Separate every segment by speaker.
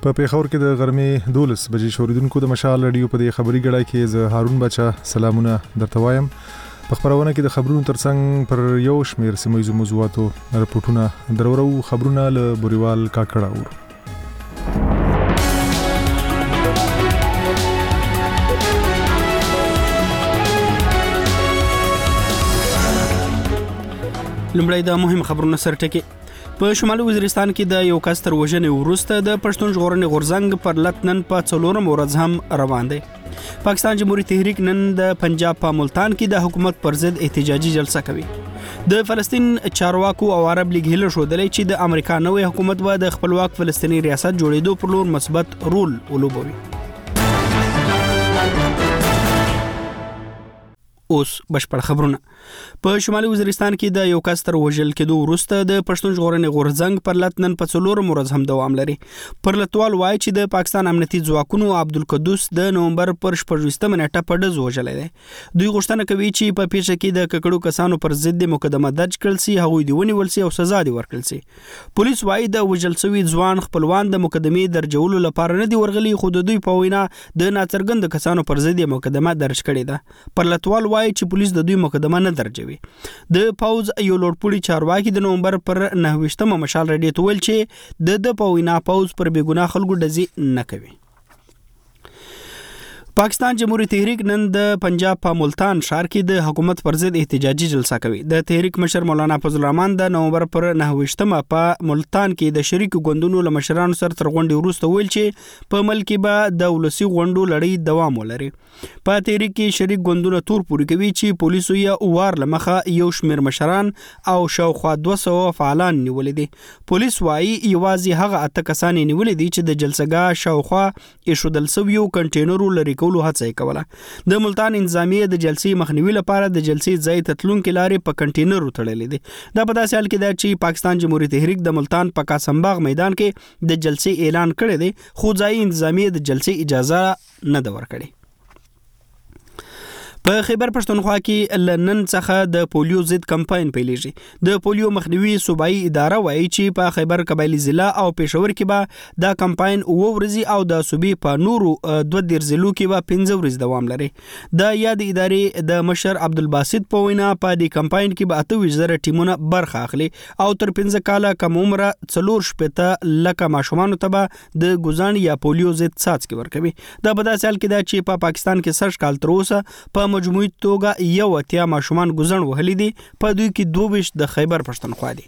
Speaker 1: په پیښور کې د غرمې 12 بجې شوریدونکو د مشال رادیو په دې خبري غړای کې زه هارون بچا سلامونه درته وایم. په خبرونه کې د خبرونو ترڅنګ پر یو شمیر سیمه موضوعاتو رپورټونه درورو خبرونه له بوريوال کاکړه ور.
Speaker 2: لومړی د مهم خبرونو سرټکی. په شمالي وزیرستان کې د یو کس تر وژنې وروسته د پښتون ژغورنې غورځنګ پر لتنن په 4 ورځ هم روان دی. پاکستان جمهوریت تحریک نن د پنجاب په ملتان کې د حکومت پر ضد احتجاجي جلسه کوي. د فلسطین چارواکو او عرب لیگ هیله شودلې چې د امریکا نوې حکومت به د خپلواک فلسطینی ریاست جوړېدو پر لور مثبت رول ولوبوي. اوس بشپړ خبرونه. په شمالي وزیرستان کې د یو کس تر وژل کېدو وروسته د پښتون ژغورنې غورځنګ پر لتنن په 4 ورځ هم دوام لري. پر لتوال وایي چې د پاکستان امنیتي ځواکونو عبدالقدوس د نومبر پر 14 منټه په ډز وژلې ده. دوی غوښتنه کوي چې په پیښه کې د ککړو کسانو پر ضد مقدمه درج کړل شي، هغوی دی ونیول شي او سزا دی ورکړل شي. پولیس وایي د وژل شوی ځوان خپلوان د مقدمې درجولو لپاره نه دی ورغلي، خو د دوی په وینا د ناڅرګند کسانو پر ضد مقدمه درج کړې ده. پر لتوال وایي چې پولیس د دوی مقدمه نه درجوي. د پوز یو لوړپوړي چارواکي د نومبر پر 9 مشال رادیو ته ویل چې د پوینا پوز پر بیګناه خلکو ډزې نه کوي. پاکستان جمهوریت تحریک نن د پنجاب په ملتان ښار کې د حکومت پر ضد احتجاجي جلسه کوي. د تحریک مشر مولانا فضل الرحمن د نومبر پر 9 په ملتان کې د شریک غوندونو له مشرانو سره تر غونډې وروسته ویل چې په ملک کې به د ولسی غونډو لړۍ دوام ولري. په تحریک کې شریک غوندونه تور پوري کوي چې پولیسو یې اوار لمخه یو شمیر مشران او شاوخوا 200 فعالان نیولې دي. پولیس وایي یوازې هغه 8 کسان نیولې دي چې د جلسګاه شاوخوا ایشودل سویو کنټینرو لري کولو هڅه کوله. د ملتان انتظامیه د جلسې مخنیوي لپاره د جلسې ځای ته تلونکو لارې په کنټینرو تړلې دي. دا په داسې حال کې ده چې پاکستان جمهوریت تحریک د ملتان په قاسمباغ میدان کې د جلسې اعلان کړی دی، خو ځای انتظامیه د جلسې اجازه نه ده ورکړې. په خیبر پښتونخوا کې لنن څخه د پولیو ضد کمپاین پیلېږي. د پولیو مخنیوي صوبایي اداره وایي چې په خیبر قبایلی ضلع او پېښور کې به دا کمپاین 9 ورځې او د صوبې په نورو 2 ضلعو کې به 15 ورځې دوام لري. د یاد ادارې د مشر عبدالباسط په وینا په دې کمپاین کې به 28,000 ټیمونه برخه اخلي او تر 15 کاله کم عمره 4 لکه ماشومانو ته به د ګوزان یا پولیو ضد څاڅکي ورکوي. دا په داسې حال کې ده چې په پاکستان کې 60 کال تر اوسه په مجموعي توګه یو اتیا ماشومان ګوزن وهلي دي، په دوی کې 22 د خیبر پښتونخوا دي.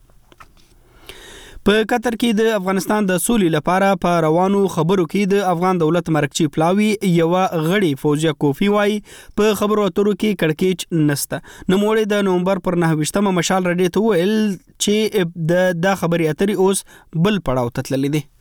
Speaker 2: په قطر کې د افغانستان د سولې لپاره په روانو خبرو کې د افغان دولت مرکچی پلاوی یو غړي فوزیا کوفی وای په خبرو اترو کې کړکېچ نسته. نوموړی د نومبر پر 9 مشال رادیو ته ویل چې د خبري اترې اوس بل پړاو ته تللي دي.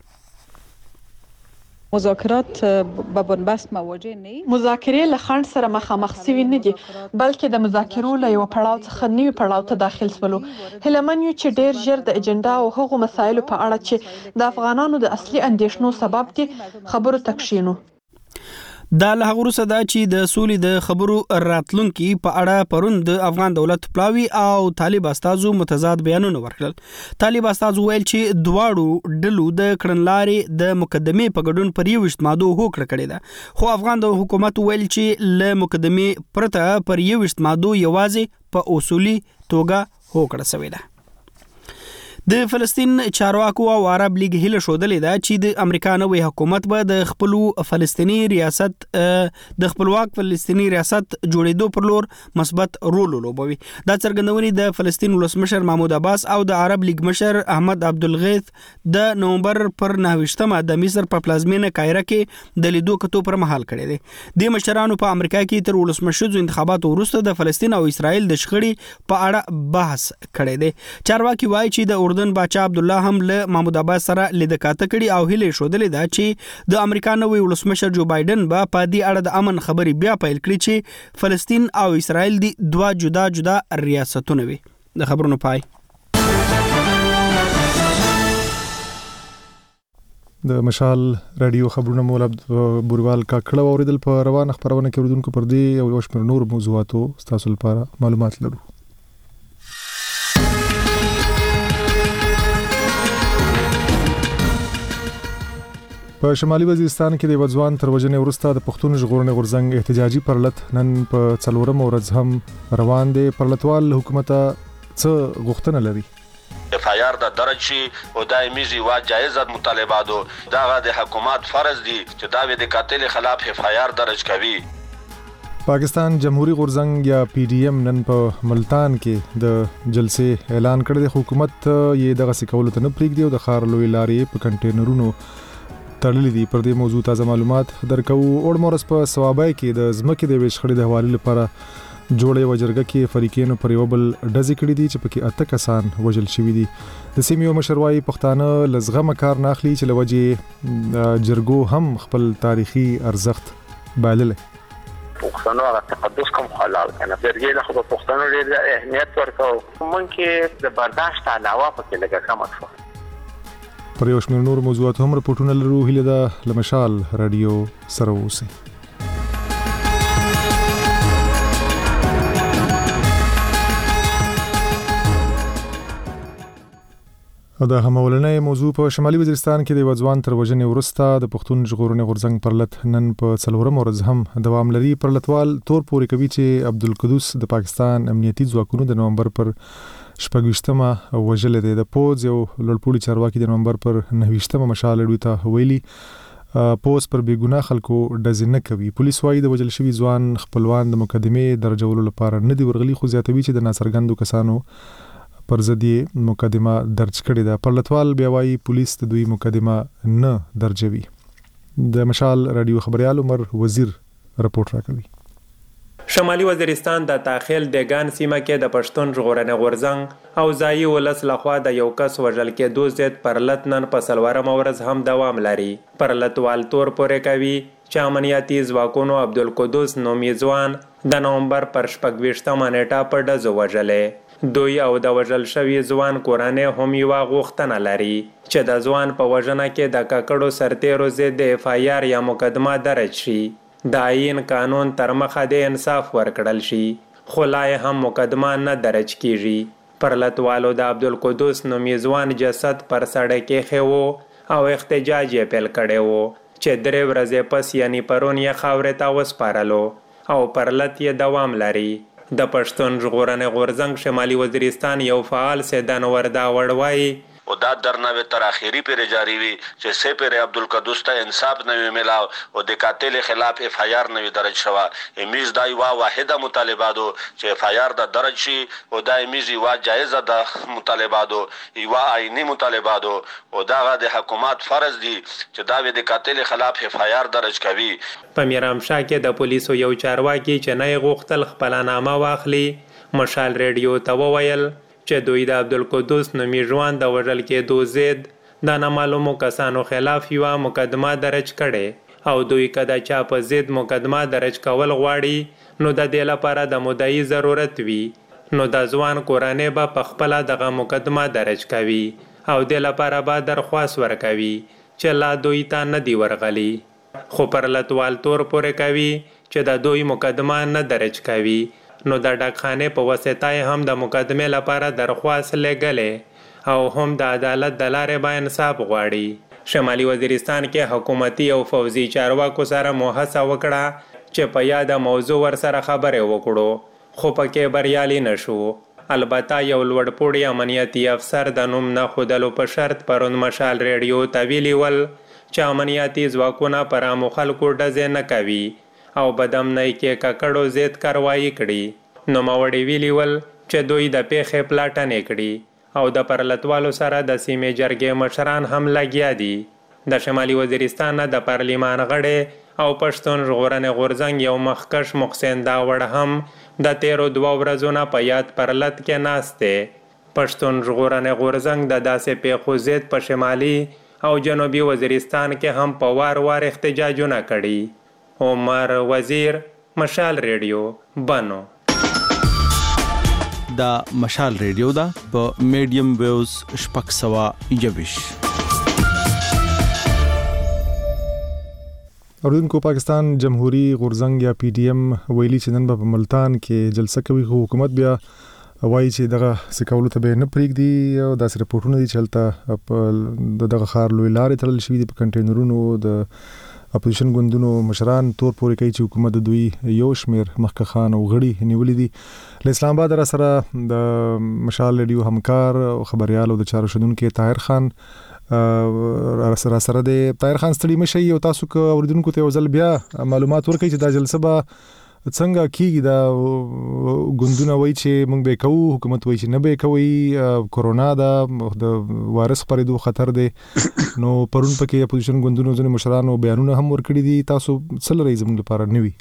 Speaker 3: مذاکرات به بنبست مواجه نه،
Speaker 4: مذاکرې له خنډ سره مخامخ شوي نه دي، بلکې د مذاکرو له یو پړاو څخه نوي پړاو ته داخل شولو. هیلهمن یو چې ډیر ژر د اجنډا او هغو مسایلو په اړه چې د افغانانو د اصلي اندېښنو سبب دي خبرو تکشینو.
Speaker 2: دا له هغه وروسته ده چې د سولې د خبرو راتلونکي په اړه پرون د افغان دولت پلاوی او طالب استازو متضاد بیانونه ورکړل. طالب استازو ویل چې دواړو ډلو د کړنلارې د مقدمې په ګډون پر 21 مادو هوکړه کړې ده، خو افغان د حکومت ویل چې له مقدمې پرته پر 21 مادو یوازې په اصولي توګه هوکړه شوې ده. د فلسطین چارواکو او عرب لیگ هیله شودلې ده چې د امریکا نوې حکومت به د خپل فلسطینی ریاست د خپلواک فلسطینی ریاست جوړېدو پر لور مثبت رول ولوبوي. دا څرګندونې د فلسطین ولسمشر محمود عباس او د عرب لیگ مشر احمد عبدالغیث د نومبر پر 9 د مصر په پلازمینه قاهره کې د لیدو کتو پر مهال کړی دی. د مشرانو په امریکا کې تر ولسمشر انتخاباتو وروسته د فلسطین او اسرائیل د شخړې په اړه بحث کړی دی. چارواکي وایي چې د اردن باچا عبد الله هم له محمود عباس سره لیدکاته کړي او هیله شودلې ده چې د امریکا نوې ولسمشر جو بایدن به په دې اړه د امن خبري بیا پیل کړي چې فلسطین او اسرائیل دي دوه جدا جدا ریاستونه وي. د خبرونو پای.
Speaker 1: د مشال رادیو خبرونه مولا بوريوال کاکړه اوریدل په روانه خبرونه کې اوریدونکو پر دې او شمیر نور موضوعاتو تاسو لپاره معلومات لرو. په شمالي وزیرستان کې د وځوان تر وجنې وروسته د پښتون ژغورنې غورځنګ احتجاجي پرلط نن په 4 ورځ هم روان دی. پرلطوال حکومت څه غوښتنه لري؟
Speaker 5: FIR دا درج شي او دایمي وا جایزه مطالباتو دغه د حکومت فرض دي چې دا د قاتل خلاف FIR درج کوي.
Speaker 1: پاکستان جمهوریت غورځنګ یا PDM نن په ملتان کې د جلسې اعلان کړی دی. حکومت یې دغه سکول ته نه پریږدي او د خار لوی لارې په کنټینرونو تړلې دي. پر دې موضوع تازه معلومات درکو. اورمورس په ثوابای کې د زمکې د ویشخړې د حواله لپاره جوړې وجرګه کې فریقینو پر یو بل ډزې کړې دي چې پکې 8 کسان وژل شوي دي. د سیمې مشروعي پښتانه لزغه کار ناخلي چې لوجه جرګو هم خپل تاریخي ارزښت بایلل.
Speaker 6: پښتنو هغه تقدس کوم حلال کنه درګې له خو پښتنو ډېر اهمیت ورکاو. مونږ کې د برداشت علاوه پکې لګه کم شو.
Speaker 1: پر یو شمېر نور موضوعات هم رپورټونه لرو. هیله ده لمشال رادیو سره اوسئ. او د همولنې موضوع په شمالي وزیرستان کې د وځوان تر وجنې وروسته د پښتون ژغورنې غورځنګ پرلط نن په 4 ورځ هم دوام لري. پرلطوال تور پورې کوي چې عبدالقدوس د پاکستان امنیتي ځواکونو د نومبر پر 28مه وژل دي. د پوز یو لړپوړي چارواکي د نومبر پر 29مه مشال لوي ته ویلي پوز پر بیګناه خلکو ډز نه کوي. پولیس وايي د وژل شوی ځوان خپلوان د مقدمه درجولو لپاره نه دی ورغلي، خو زیاتوي چې د ناصرګندو کسانو پر ضد مقدمه درج کړې ده. پرلطوال بیا وايي پولیس د دوی مقدمه نه درجوي. د مشال رادیو خبريال عمر وزیر رپورټ راکوي.
Speaker 7: شمالي وزیرستان د تاخیل دګان سیمه کې د پښتون ژغورنې غورځنګ او ځایي ولس لخوا د یو کس وژل کېدو ضد پرلط نن په 4 ورځ هم دوام لري. پرلطوال تور پورې کوي چې امنیتي ځواکونو عبدالقدوس نومي ځوان د نومبر پر 28مه نیټه په ډزو وژلې. دوی او د وژل شوي ځوان کورنۍ هم یوه غوښتنه لري چې د ځوان په وژنه کې د ککړو سرتیرو ضد د FIR یا مقدمه درج شي. د آئین قانون تر مخه د انصاف ورکړل شي، خو لا هم مقدمه نه درج کیږي. پرلطوالو د عبدالقدوس نومي ځوان جسد پر سړک ایښی او احتجاج یې پیل کړی و چې 3 ورځې پس یعنی پرون یې خاورې ته وسپارلو او پرلط یې دوام لري. د پښتون ژغورنې غورځنګ شمالي وزیرستان یو فعال سیدان وردا وړوي
Speaker 5: او دا درناوی تر اخیری پر جاری وي چې سه پر عبدالقدوس ته انصاف نه ملاو او د قاتل خلاف FIR نه درج شوه. امیز دای وا واحده مطالباتو چې FIR د درج شي او د امیز وا جایزه د مطالباتو وا آئینی مطالباتو او دا د حکومت فرض دي چې دا د قاتل خلاف FIR درج کوي.
Speaker 7: په میرامشاه کې د پولیسو یو چارواکي چې نه غوښتل خپل نامه واخلي مشال رادیو ته وویل چې دوی د عبدالقدوس نومي ځوان د وژل کېدو ضد د نامعلومو کسانو خلاف یوه مقدمه درج کړې او دوی که د چا په ضد مقدمه درج کول غواړي نو د دې لپاره د مدعي ضرورت وي، نو د ځوان کورنۍ به په خپله دغه مقدمه درج کوي او دې لپاره به درخواست ورکوي چې لا دوی ته نه دی ورغلي. خو پرلطوال تور پورې کوي چې د دوی مقدمه نه درج کوي، نو د ډاکخانې په واسطه هم د مقدمه لپاره درخواست لګلې او هم د عدالت د لارې به انصاف غواړي. شمالي وزیرستان کې حکومتي او فوزي چارواکو سره مو هڅه وکړه چې په یاده موضوع ورسره خبرې وکړو، خو پکې بریالي نشو. البته یو لوړپوړی امنیتي افسر د نوم نه ښودلو په شرط پرون مشال رادیو ته ویلي ول چې امنیتي ځواکونه پر عامو خلکو ډزې نه کوي او بدامنۍ کې ککړو ضد کاروایي کړي. نوموړي ویلي ول چې دوی د پیښې پلاټنې کړي او د پرلطوالو سره د سیمې جرګې مشران هم لګیا دي. د شمالي وزیرستان د پارلیمان غړی او پښتون ژغورنې غورځنګ یو مخکش محسن داوړ هم د 13 ورځو نه په یاد پرلط کې ناست دی. پښتون ژغورنې غورځنګ د داسې پیښو ضد په شمالي او جنوبي وزیرستان کې هم په وار وار احتجاجونه کړي. عمر وزیر، مشال رادیو، بانو.
Speaker 8: دا مشال رادیو دا په میډیم ویوز 621.
Speaker 1: اردوونکو پاکستان جمهوریت غورځنګ یا PDM ویلي چې نن په ملتان کې جلسه کوي، خو حکومت بیا وایي چې دغه سکولو ته به نه پرېږدي او داسې رپورټونه دي چې هلته دغه ښار لوی لارې تړل شوي دي په کنټینرونو. د اپوزیشن ګوندونو مشران تور پورې کوي چې حکومت د دوی یو شمېر مخکښان او غړي نیولي دي. له اسلام آباد را سره د مشال ریډیو همکار او خبريال او د چارو شنونکو طاهر خان را سره د طاهر خان ستړي مشي او تاسو کو اوریدونکو ته ځل بیا معلومات ورکړئ چې دا جلسه به څنګه کیږي. دا ګوندونه وایي چې موږ به کوو، حکومت وایي چې نه به کوي، کورونا دا د وایرس خپرېدو خطر دی. نو پرون پکې اپوزیشن ګوندونو ځینې مشرانو بیانونه هم ورکړي دي. تاسو څه لرئ زموږ لپاره نوي؟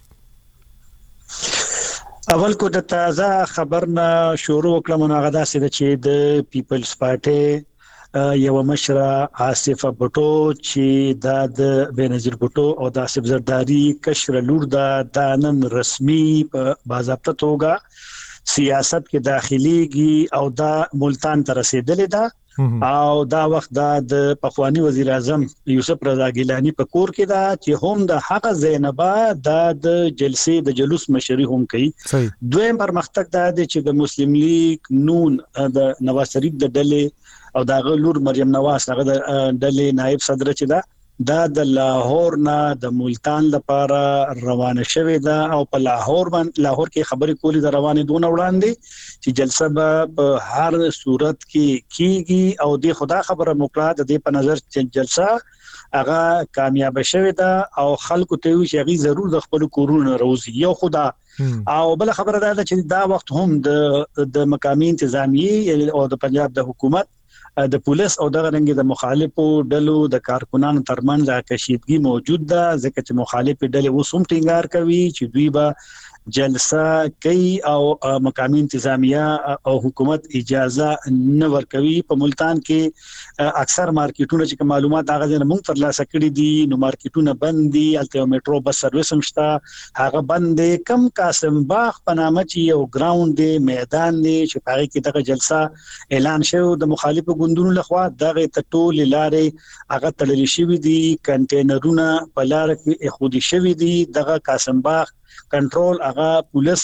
Speaker 9: اول کو د تازه خبرنا شروع وکړم نو هغه داسې ده چې د پیپلز پارټي یو مشره آصف بټو چې د بنظیر بټو او د آصف زرداری کشر لور د نن رسمي په باضابطه توګه سیاست کې داخليږي او د ملتان ته رسیدلې ده او دا وخت د پخوانی وزیر اعظم یوسف رضا ګیلانی په کور کې دا چې هم د حق زینبا د جلسې د جلوس مشري هم کوي. دویم پرمختګ دا دی چې د مسلم لیگ نون د نواز شریف د ډلې او دا غلور مریم نواز هغه د ډلې نائب صدر چې دا د لاهور نه د ملتان لپاره روانه شوې ده او په لاهور کې خبرې کولې د روانې دون وړاندې چې جلسه په هر صورت کې کیږي او د خدا خبره مقرره د دې په نظر چې جلسه هغه کامیاب شوه ده او خلکو ته وی چې ضرور د خپل کورونه روزي یو خدا او بل خبره ده چې دا وخت هم د مقامی انتظامیه او د پنجاب د حکومت د پولیس او دغه رنګ د مخالفو ډلو د کارکونانو ترمنځ کشیدګي موجود ده ځکه چې مخالفه ډلې وسوم ټینګار کوي چې دوی به جلسه کوي او مقامی انتظامیه او حکومت اجازه نه ورکوي. په ملتان کې اکثر مارکیټونه چې معلومات هغه نه مونږ ترلاسه کړي دي نو مارکیټونه بند دي، الته میټرو بس سرویس هم شته هغه بند دي. کم قاسم باغ په نامه چې یو ګراوند دی میدان دی چې په کې دغه جلسه اعلان شوی د مخالفو ګوندونو لخوا دغه ټول لارې هغه تړل شوی دي، کنټینرونه په لار کې خودي شوی دي. دغه قاسم باغ کنټرول هغه پولیس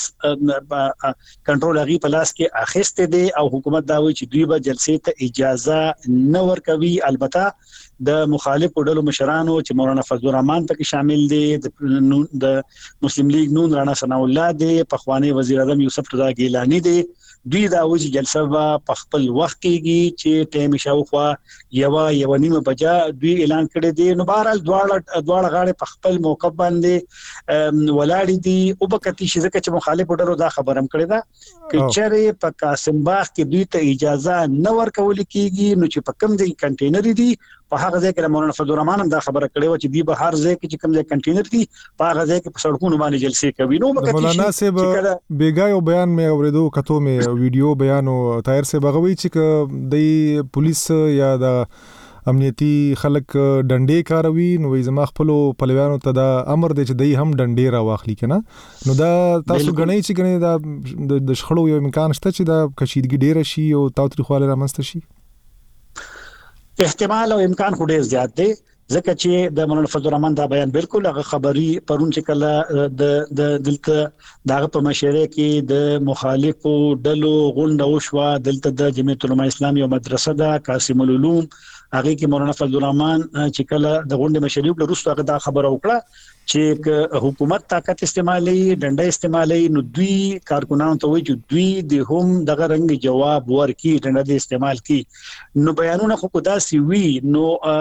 Speaker 9: کنټرول هغه په لاس کې اخیسته دي او حکومت دا وایي چې دوی به جلسې ته اجازه نه ورکوي. البته د مخالفو ډلو مشرانو چې مولانا فضل الرحمن پکې شامل دي، د مسلم لیگ نون رانا ثنا الله دي، پخوانی وزیر اعظم یوسف رضا ګیلانی دي، دوی دا وایي چې جلسه په خپل وخت کېږي چې ټیم شاوخوا یو نیمه بجا دوی اعلان کړی دی. نو بهرحال دواړه غاړې په خپل موقف باندې ولاړې دي او بکتی چې ځکه چې مخالف ډلو دا خبرم کړی دا چې چېرې په قاسم باغ کې دوی ته اجازه نه ورکول کېږي نو چې په کوم ځای کنټینر دي په هغه ځای کې مولانا فضل الرحمن هم دا خبره کړې و چې دی به هر ځای کې چې کوم ځای کنټینر دي په هغه ځای کې په سړکونو باندې جلسې کوي. نو بکتی
Speaker 1: مولانا صاحب بیګایو بیان مې اوریدو کتو مې ویډیو بیان او طاهر صاحب غوي چې د پولیس یا د امنیتي خلک ډنډې کاروي نو زما خپل پلویانو ته دا امر دی چې دای هم ډنډې را واخلي کنه. نو دا تاسو غنئ چې غنئ دا د شخړو یو امکان شته چې دا کشیدګي ډیره شي او تاوتریخواله رامنځته شي؟
Speaker 9: احتمال او امکان خو ډیر زیات دی ځکه چې د مولانا فضل الرحمن دا بیان بالکل هغه خبري پرون چې کله د دلته دغه په مشره کې د مخالفو ډلو غونډه وشوه دلته د جمعیت العلماء اسلامي او مدرسه د قاسم العلوم هغه کې مولانا فضل الرحمن چې کله د غونډه مشري وروسته هغه دا خبره وکړه چې حکومت طاقت استعمالي ډنډه استعمالي نو دوی کارکونانو ته وایي چې دوی د هم دغه رنګ جواب ورکړي ډنډه استعمال کی. نو بیانونه خو دا سی وی نو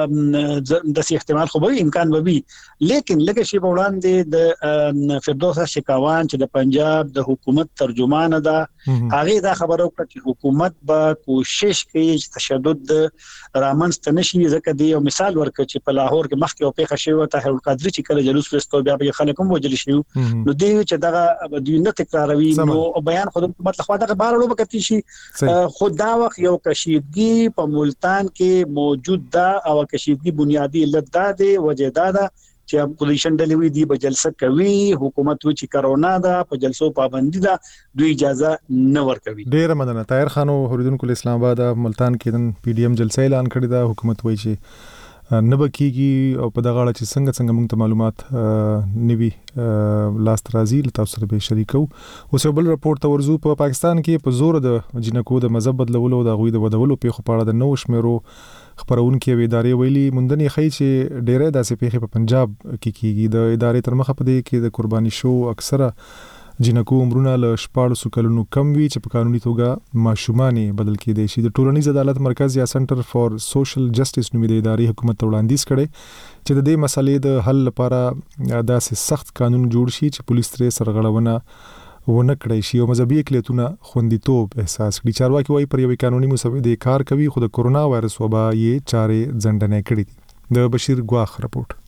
Speaker 9: د سی احتمال خو به امکان به وي لیکن لکه شی وړاندې د فردوس شکاوان چې د پنجاب د حکومت ترجمان ده هغه دا خبره وکړه چې حکومت به کوشش کوي چې تشدد رامنځته نشي. ځکه دی یو مثال ورکړ چې په لاهور کې مخکې او پیښه شوی طاهر القادری چې کله جلوس فرستو بیا به خلک هم وجل شي نو دی چې دغه دوی نه تکراروي نو بیان خود حکومت لخوا دغه بار لوب کتی شي خود دا وخت یو کشیدګي په ملتان کې موجود ده او کشیدګي بنیادی علت ده وجه ده چې اپوزیشن ډلې دی به جلسه کوي حکومت و چې کرونا ده په جلسو پابندي ده دوی اجازه نه ورکوي.
Speaker 1: ډیر مننه طاهر خان اوریدونکو اسلام آباد ملتان کې نن پی ډی ایم جلسه اعلان کړی ده حکومت وایي چې نه بکیږي او په دغه اړه چې څنګه موږ ته معلومات نوي لاس راځي تاسو سره به شریکو. اوس یو بل راپور ته ورزو. په پاکستان کې په زور د جنکو د مذهب بدلولو د غوي د ودولو په خو پاړه د نو شمیرو خبرونکو ادارې ویلي مندنی خی چې ډېرې داسې پیښې په پنجاب کې کیږي. د ادارې تر مخه پدې کې د قرباني شو اکثره جنکو عمرونه له 14 کلونو کم وي چې په قانوني توګه ماشومان بدل کېدي شي. د ټولنیز عدالت مرکز یا سنټر فار سوشل جسټس نومي د ادارې حکومت وړاندیز کړي چې د دې مسلې د حل لپاره داسې سخت قانون جوړ شي چې پولیس ترې سرغړونه ونه کړی شي او مذهبي اقلیتونه خوندیتوب احساس کړي. چارواکي وايي پر یوې قانوني مسودې کار کوي خو د کورونا وایرس وبا یې چارې ځنډنې کړې دي. د بشیر ګواخ رپورټ.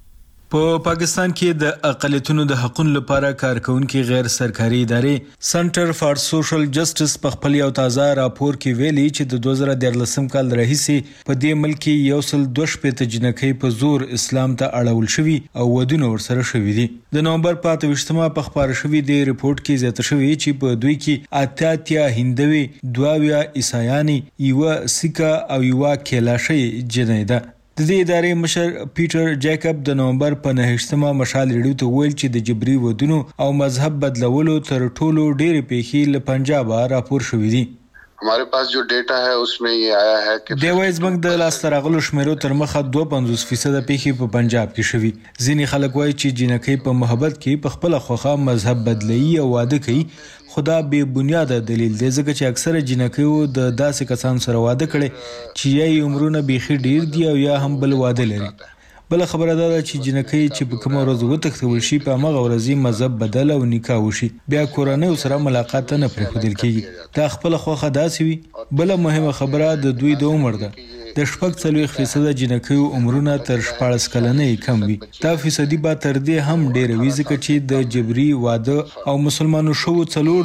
Speaker 10: په پاکستان کې د اقلیتونو د حقوقو لپاره کارکونکو غیر سرکاري ادارې سنټر فار سوشل جسټس په خپل یو تازه راپور کې ویلي چې د 2013 کال راهیسې په دې ملک کې 102 جنکۍ په زور اسلام ته اړول شوي او ودونه ورسره شوي دي. د نومبر 25 په خبره شوي د ریپورت کې زیاته شوی چې په دوی کې 88 هندوی 22 عیسایانی یو سیکا او یو کیلاشي جنۍ ده. د دې ادارې مشر پیټر جیکب د نومبر په 9 مشال ریډیو ته ویل چې د جبري ودونو او مذهب بدلولو تر ټولو ډېر پیښې له پنجاب راپور شوې دي.
Speaker 11: हमारे पास जो डेटा है उसमें ये आया है कि
Speaker 10: د وایز بنک د لاستراغلو شمیرو تر مخه 52% پیښې په پنجاب کې شوي. ځینې خلک وایي چې جنکۍ په محبت کې په خپل خوخه مذهب بدلوي او واده کوي. خدا به بنیاد دلیل دی ځکه چې اکثره جنکۍ د داسې کسان سره واده کړي چې یا عمرونه بیخي ډیر دي او یا هم بل واده لري. بل خبره ده چې جنکۍ چې په کوم ورځ وتښتول شي په هغه ورځ مذهب بدل او نکاح وشي بیا کورنۍ سره ملاقات نه پرېښودل کیږي. دا خپل خوخه داسې وي. بل مهمه خبره د دوی د عمر ده. د 40% جنکۍ عمرونه تر 14 کلنې کم وي. دا فیصدي به تر دې هم ډیر وي ځکه چې د جبري واده او مسلمانو شو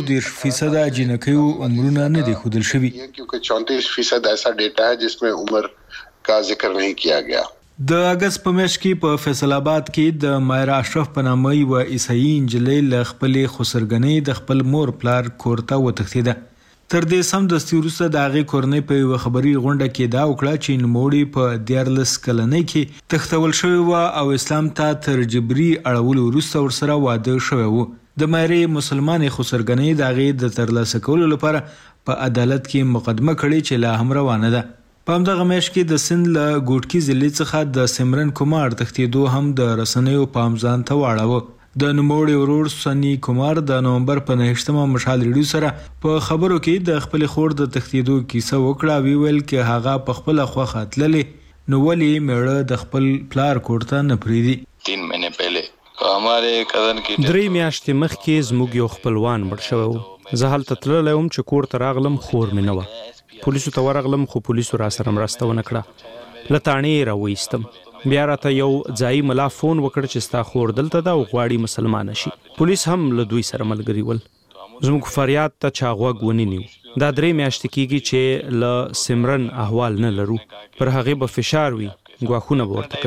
Speaker 10: 40% جنکۍ عمرونه نه دي ښودل شوي.
Speaker 11: क्योंकि 34% ऐसा डेटा है जिसमें उम्र का जिक्र नहीं किया गया.
Speaker 10: د اگست په میاشت کې په فیصل آباد کې د مایرا اشرف په نامه یو عیسائی نجلۍ له خپلې خسرګنۍ د خپل مور پلار کور ته وتښتېده. تر دې سم دستي وروسته د هغې کورنۍ په یوه خبري غونډه کې دا وکړه چې نوموړې په 14 کلنۍ کې تښتول شوې وه او اسلام ته تر جبري اړولو وروسته ورسره واده شوی و. د مایرې مسلمانې خسرګنۍ د هغې د ترلاسه کولو لپاره په عدالت کې مقدمه کړې چې لا هم روانه ده. په همدغه میاشت کې د سند له ګوټکي ضلع څخه د سمرن کومار تښتېدو هم د رسنیو پام ځان ته واړاوه. د نوموړي ورور سنی کومار د نومبر په 9 مشال ریډیو سره په خبرو کې د خپل خور د تښتېدو کیسه وکړه. ویل کې هغه په خپل خوخه تللې نو ولې میړه د خپل پلار کور ته نه پریدي.
Speaker 12: 3 مهینه پهله हमारे کزن کې
Speaker 13: 3 میاشتې مخکې زموږ یو خپلوان مړ شوی و. زه هلته تللی وم چې کور ته راغلم خور مې نه وه. پولیسو ته ورغلم خو پولیسو را سره مرسته ونه کړه. له تاڼې راوایستم. بیا راته یو ځایي ملا فون وکړ چې ستا خور دلته ده او غواړي مسلمانه شي. پولیس هم له دوی سره ملګري ول. زموږ فریاد ته چا غوږ ونه نیو. دا 3 میاشتې کېږي چې له سمرن احوال نه لرو. پر هغې به فشار وي ګواښونه به ورته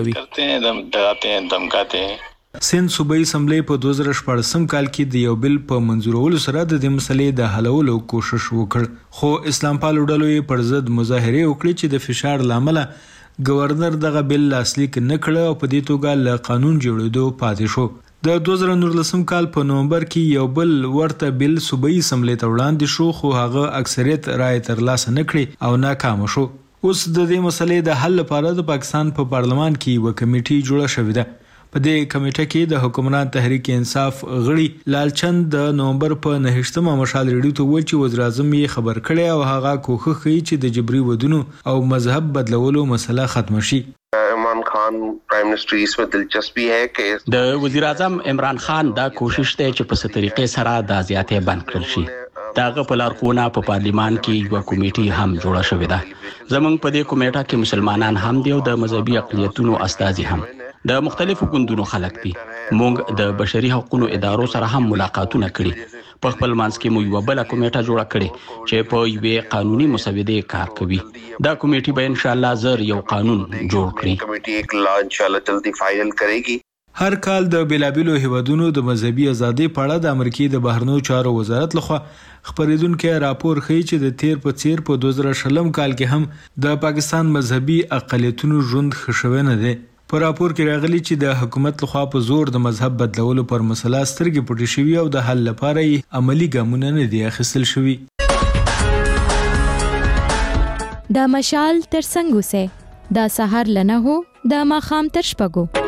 Speaker 13: کوي.
Speaker 10: سند صوبایي اسمبلی په 2014 کال کې د یو بل په منظورولو سره د دې مسلې د حلولو کوشش وکړ خو اسلام پالو ډلو یې پر ضد مظاهرې وکړې چې د فشار لامل گورنر دغه بل لاسلیک نه کړ او په دې توګه له قانون جوړېدو پاتې شو. د 2019 کال په نومبر کې یو بل ورته بل صوبایي اسمبلی ته وړاندې شو خو هغه اکثریت رائے ترلاسه نه کړې او ناکام شو. اوس د دې مسلې د حل لپاره د پاکستان په پارلمان کې یو کمیټه جوړه شوې ده. په دې کمیټه کې د حکومت تحریک انصاف غړي لالچند د نومبر په 9 مشال ریډیو ته ویل چې وزیر اعظم یې خبر کړی او هغه کوښښ کوي چې د جبري ودونو او مذهب بدلولو مسله ختم شي.
Speaker 11: عمران خان پرایم منسٹر اس میں دلچسپی ہے کہ
Speaker 14: د وزیر اعظم عمران خان دا کوشش دی چې په څه طریقې سره د ازیاتې بند کړل شي. داغه په لارښوونه په پارلیمان کې یو کمیټه هم جوړه شوې ده. زمونږ په دې کمیټه کې مسلمانان هم دي او د مذهبي اقلیتونو استازي هم. د مختلفو ګوندونو خلک دي. موږ د بشري حقوقو ادارو سره هم ملاقاتونه کړي. په خپل منځ کې مو یو بل کمیټه جوړه کړې چې په یوې قانوني مسودې کار کوي. دا کمیټه به ان شاء الله زر یو قانون جوړ کړي.
Speaker 11: کمیټه ایک لا ان شاء الله جلدی فائل کرے گی.
Speaker 10: هر کال د بیلابیلو هیوادونو د مذهبي ازادۍ په اړه د امریکای د بهرنیو چارو وزارت لخوا خبرېدونکو راپور ښیي چې د تیر په څیر په 2020 کال کې هم د پاکستان مذهبي اقلیتونو ژوند ښه شوی نه دی. په راپور کې راغلي چې د حکومت لخوا په زور د مذهب بدلولو پر مسله سترګې پټې شوي او د حل لپاره یې عملی ګامونه نه دي اخیستل شوي.
Speaker 15: د مشال تر څنګ اوسئ، د سهار لنه هو د ماښام تر شپږو.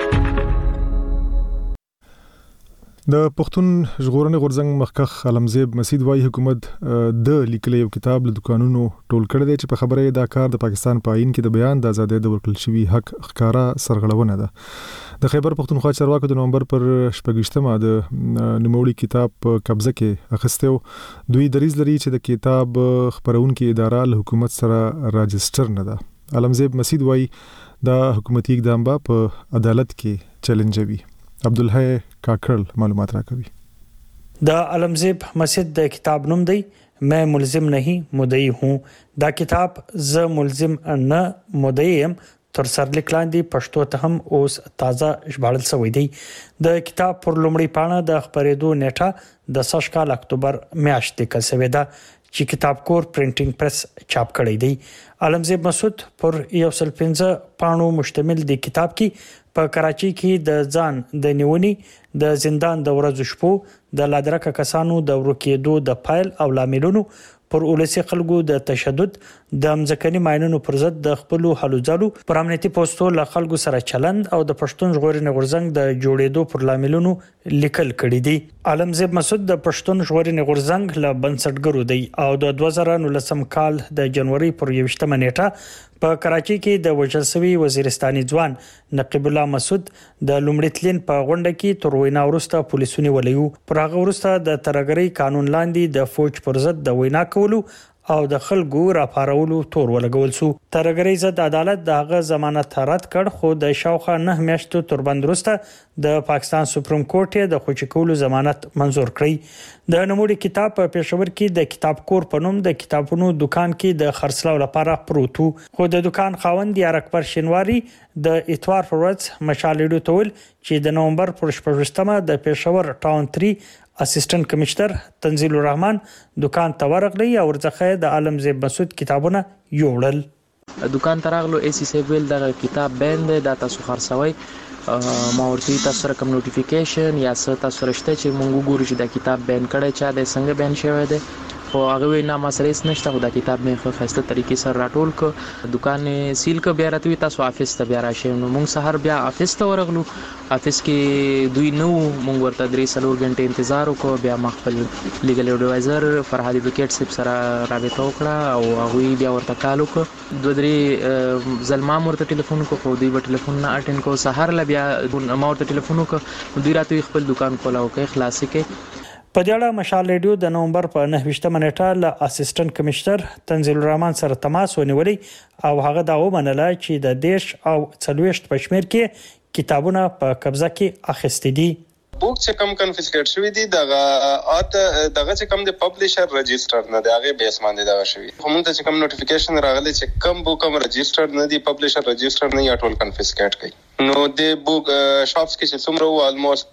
Speaker 1: د پښتون ژغورنې غورځنګ مخکښ علمزیب مسید وايي حکومت د لیکلي یو کتاب له دکانونو ټول کړی دی چې په خبره یې دا کار د پاکستان په آئین کې د بیان د ازادۍ د ورکړل شوي حق ښکارا سرغړونه ده. د خیبر پښتونخوا چارواکو د نومبر پر 28مه د نوموړي کتاب په قبضه کې اخیسته. دوی دریځ لري چې د کتاب خپرونکو اداره له حکومت سره راجستر نه ده. علمزیب مسید وايي دا حکومتي اقدام به په عدالت کې چیلنجوي. عبدالحی کاکړل معلومات راکوي.
Speaker 16: د علمزیب مسجد د کتاب نوم دی میں ملزم نہیں مدعی ہوں. دا کتاب ز ملزم نه مدعی یم تر سرلیک لاندې پښتو ته هم اوس تازه ژباړل شوی دی. د کتاب پر لومړی پاڼه د خبرېدو نیټه د 20 کال اکتوبر میاشت لیکل شوې ده چې کتاب کور پرنټینګ پریس چاپ کړی دی. علمزیب مسعود پر 115 پاڼو مشتمل دی کتاب کې په کراچۍ کې د ځان د نیونې د زندان د ورځو شپو د لادرکه کسانو د ورکېدو د فایل او لاملونو پر ولسی خلکو د تشدد د مځکني ماینونو پر ضد د خپل هلو ځلو پر امنیتي پوسټو له خلکو سره چلند او د پښتون ژغورنې غورځنګ د جوړېدو پر لاملونو لیکل کړي دي. علمزیب مسعود د پښتون ژغورنې غورځنګ له بنسټګرو دی او د 2019 کال د جنوري پر 21مه نیټه په کراچۍ کې د وژل شوي وزیرستاني ځوان نقیب الله مسعود د لومړي تلین په غونډه کې تر وینا وروسته پولیسونی ولیو. پر هغه وروسته د ترګری قانون لاندې د فوج پر ضد د وینا کولو او د خلکو راپارولو تور ولګول شو. ترګری ضد عدالت دغه ضمانت رد کړ خو د شاوخه 9 میاشتو تر بند وروسته د پاکستان سپریم کورټ د خوشی کولو ضمانت منزور کړی. د نوموړي کتاب په پېښور کې د کتاب کور په نوم د کتابونو دکان کې د خرڅلاو لپاره پروت خو د دکان خاوند یار اکبر شینواری د اتوار پر ورځ مشال ریډیو ته ویل چې د نومبر پر 28مه د پېښور ټاون 3 اسسټنټ کمشنر تنزیل الرحمن دکان ته ورغلی او ورڅخه د علمزیب مسعود کتابونه یوړل.
Speaker 17: دکان ته راغلو ایسی سی ویل د کتاب بند د تاسو خرڅوي ما ورته تاسو سره کوم نوټیفیکیشن یا څه تاسو رښتیا چې مونږ ګورو چې د کتاب بند کړي چا د څنګه بند شوی دی خو هغه وینا مسله هیڅ نشته. خو د کتاب مې خو خسته طریقې سره راټول ک دکان سیل ک بیا راته تاسو افیس ته بیا راشئ. نو مونږ سحر بیا افیس ته ورغلو. افیس کې دوی نو مونږ ورته 3 غنټه انتظار وکړو. بیا مخفل لیګل ایډوایزر فرهاد ایډوکیټ سپ سره رابطه وکړه او هغه بیا ورته کال وکړ. 2-3 ځلما ورته ټلیفون کو خو دوی په ټلیفون نه اټین کو. سحر ل بیا ما ورته ټلیفون وکړ. دوی راته خپل دکان کولاو کې خلاصې کې.
Speaker 16: په دې اړه مشال ریډیو د نومبر په 29مه نیټه له اسسټنټ کمشنر تنزیل الرحمن سره تماس ونیولی او هغه دا ومنله چې د 10 او 40 په شمیر کې کتابونه په قبضه کې اخیستي دي.
Speaker 18: بوک چې کم کنفیسکیټ شوی دي دغه چې کم د پبلشر رجستر نه دی هغه بیس باندې دغه شوی. همون ته چې کم نوټیفیکیشن راغلی چې کم بوک کم رجستر نه دی پبلشر رجستر نه یا ټول کنفیسکیټ کوي. نو د بوک شاپس کې چې څومره وو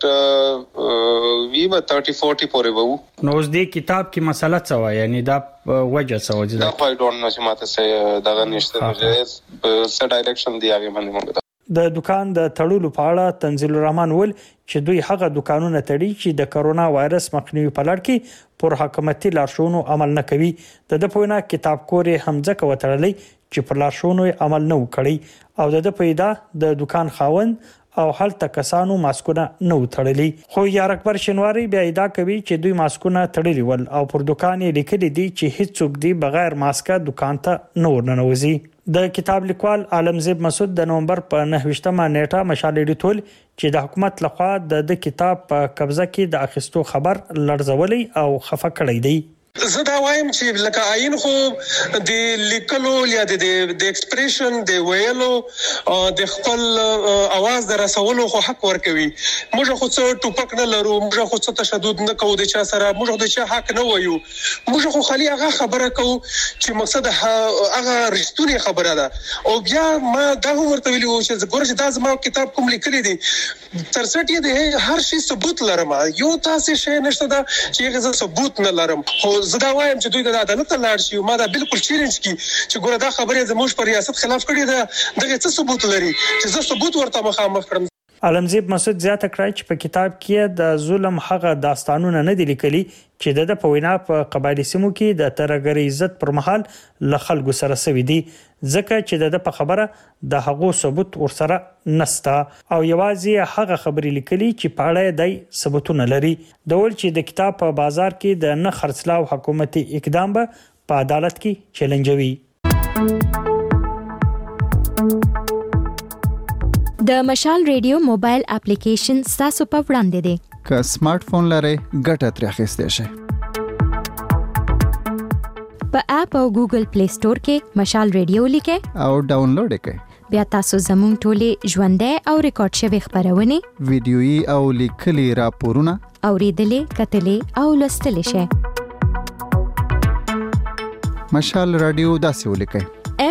Speaker 18: الموست وی به 30-40 پورې وو.
Speaker 16: نو اوس د کتاب کې مسله څه و یعنی دا وجه څه و
Speaker 18: دا خو ډون نه چې ماته څه دغه نشته څه ډایرکشن دی هغه باندې موږ
Speaker 16: د دکان د تړلو په اړه تنزیل الرحمن ول چې دوی هغه دکانونه تړي چې د کرونا وایرس مخنیوي په لړ کې پر حکومتي لارښوونو عمل نه کوي. د پوینا کتاب کورې همځکه وتړلې چې پر لارښوونو عمل نه وکړي او د پیدا د دکان خاوند او هلته کسانو ماسکونه نه وتړلې. خو یار اکبر شینواری بیا ادعا کوي چې دوی ماسکونه تړلي ول او پر دکان یې لیکلي دي چې هیڅوک دی بغیر ماسکه دکان ته نه ورننوځي. د کتاب لیکوال علمزیب مسعود د نومبر په 29مه نیټه مشال ریډیو چې د حکومت لخوا د کتاب په قبضه کې د اخیستو خبر لړزولي او خفه کړی دی.
Speaker 18: زه دا وایم چې لکه آئین خو د لیکلو یا د ایکسپریشن د ویلو د خپل आवाज در رسولو خو حق ورکوي. موږ خو څه ټوپک نه لرو، موږ خو څه تشدد نه کوو د چا سره، موږ د چا حق نه وایو، موږ خو خالي هغه خبره کوو چې مقصد هغه رښتونی خبره ده. او بیا ما دا ورته ویلو چې ګوره چې دا زما کتاب کوم لیکلي دي تر څټي د هر شي ثبوت لرم، یو تاسو شی نشته دا چې هغه ثبوت نه لرم. خو زه دا وایم چې دوی د عدالت لاړ شي. ما دا بالکل چیلنج کی چې ګوره دا خبره زموږ پر ریاست خلاف کړي ده، دغه څه ثبوت لري چې زه ثبوت ورته مخامخ کړم.
Speaker 16: علمزیب مسعود زیاته کړی چې په کتاب کې د ظلم هغه داستانونه نه دي لیکلي چې د په وینا په قبایلی سیمو کې د ترګری عزت پر مهال له خلکو سره سوي دي، ځکه چې د په خبره د هغو ثبوت ورسره نستا او یوازې هغه خبرې لیکلي چې په اړه د ثبوتونه لري. د ول چې د کتاب په بازار کې د نه خرڅلاو حکومتي اقدام به په عدالت کې چیلنجوي.
Speaker 15: د مشال ریډیو موبایل اپلیکیشن تاسو په وړاندې دی.
Speaker 19: که سمارټ فون لرئ ګټه ترې اخیستی شئ.
Speaker 15: په اپ او ګوګل پلی سٹور کې مشال ریډیو لیکئ
Speaker 19: او ډاونلوډ یې کړئ.
Speaker 15: بیا تاسو زموږ ټولې ژوندۍ او ریکارډ شوي خبرونه،
Speaker 19: ویډیويي او لیکلي راپورونه
Speaker 15: اوریدلې، کتلې او لوستلې شئ.
Speaker 19: مشال رادیو داسې ولیکئ: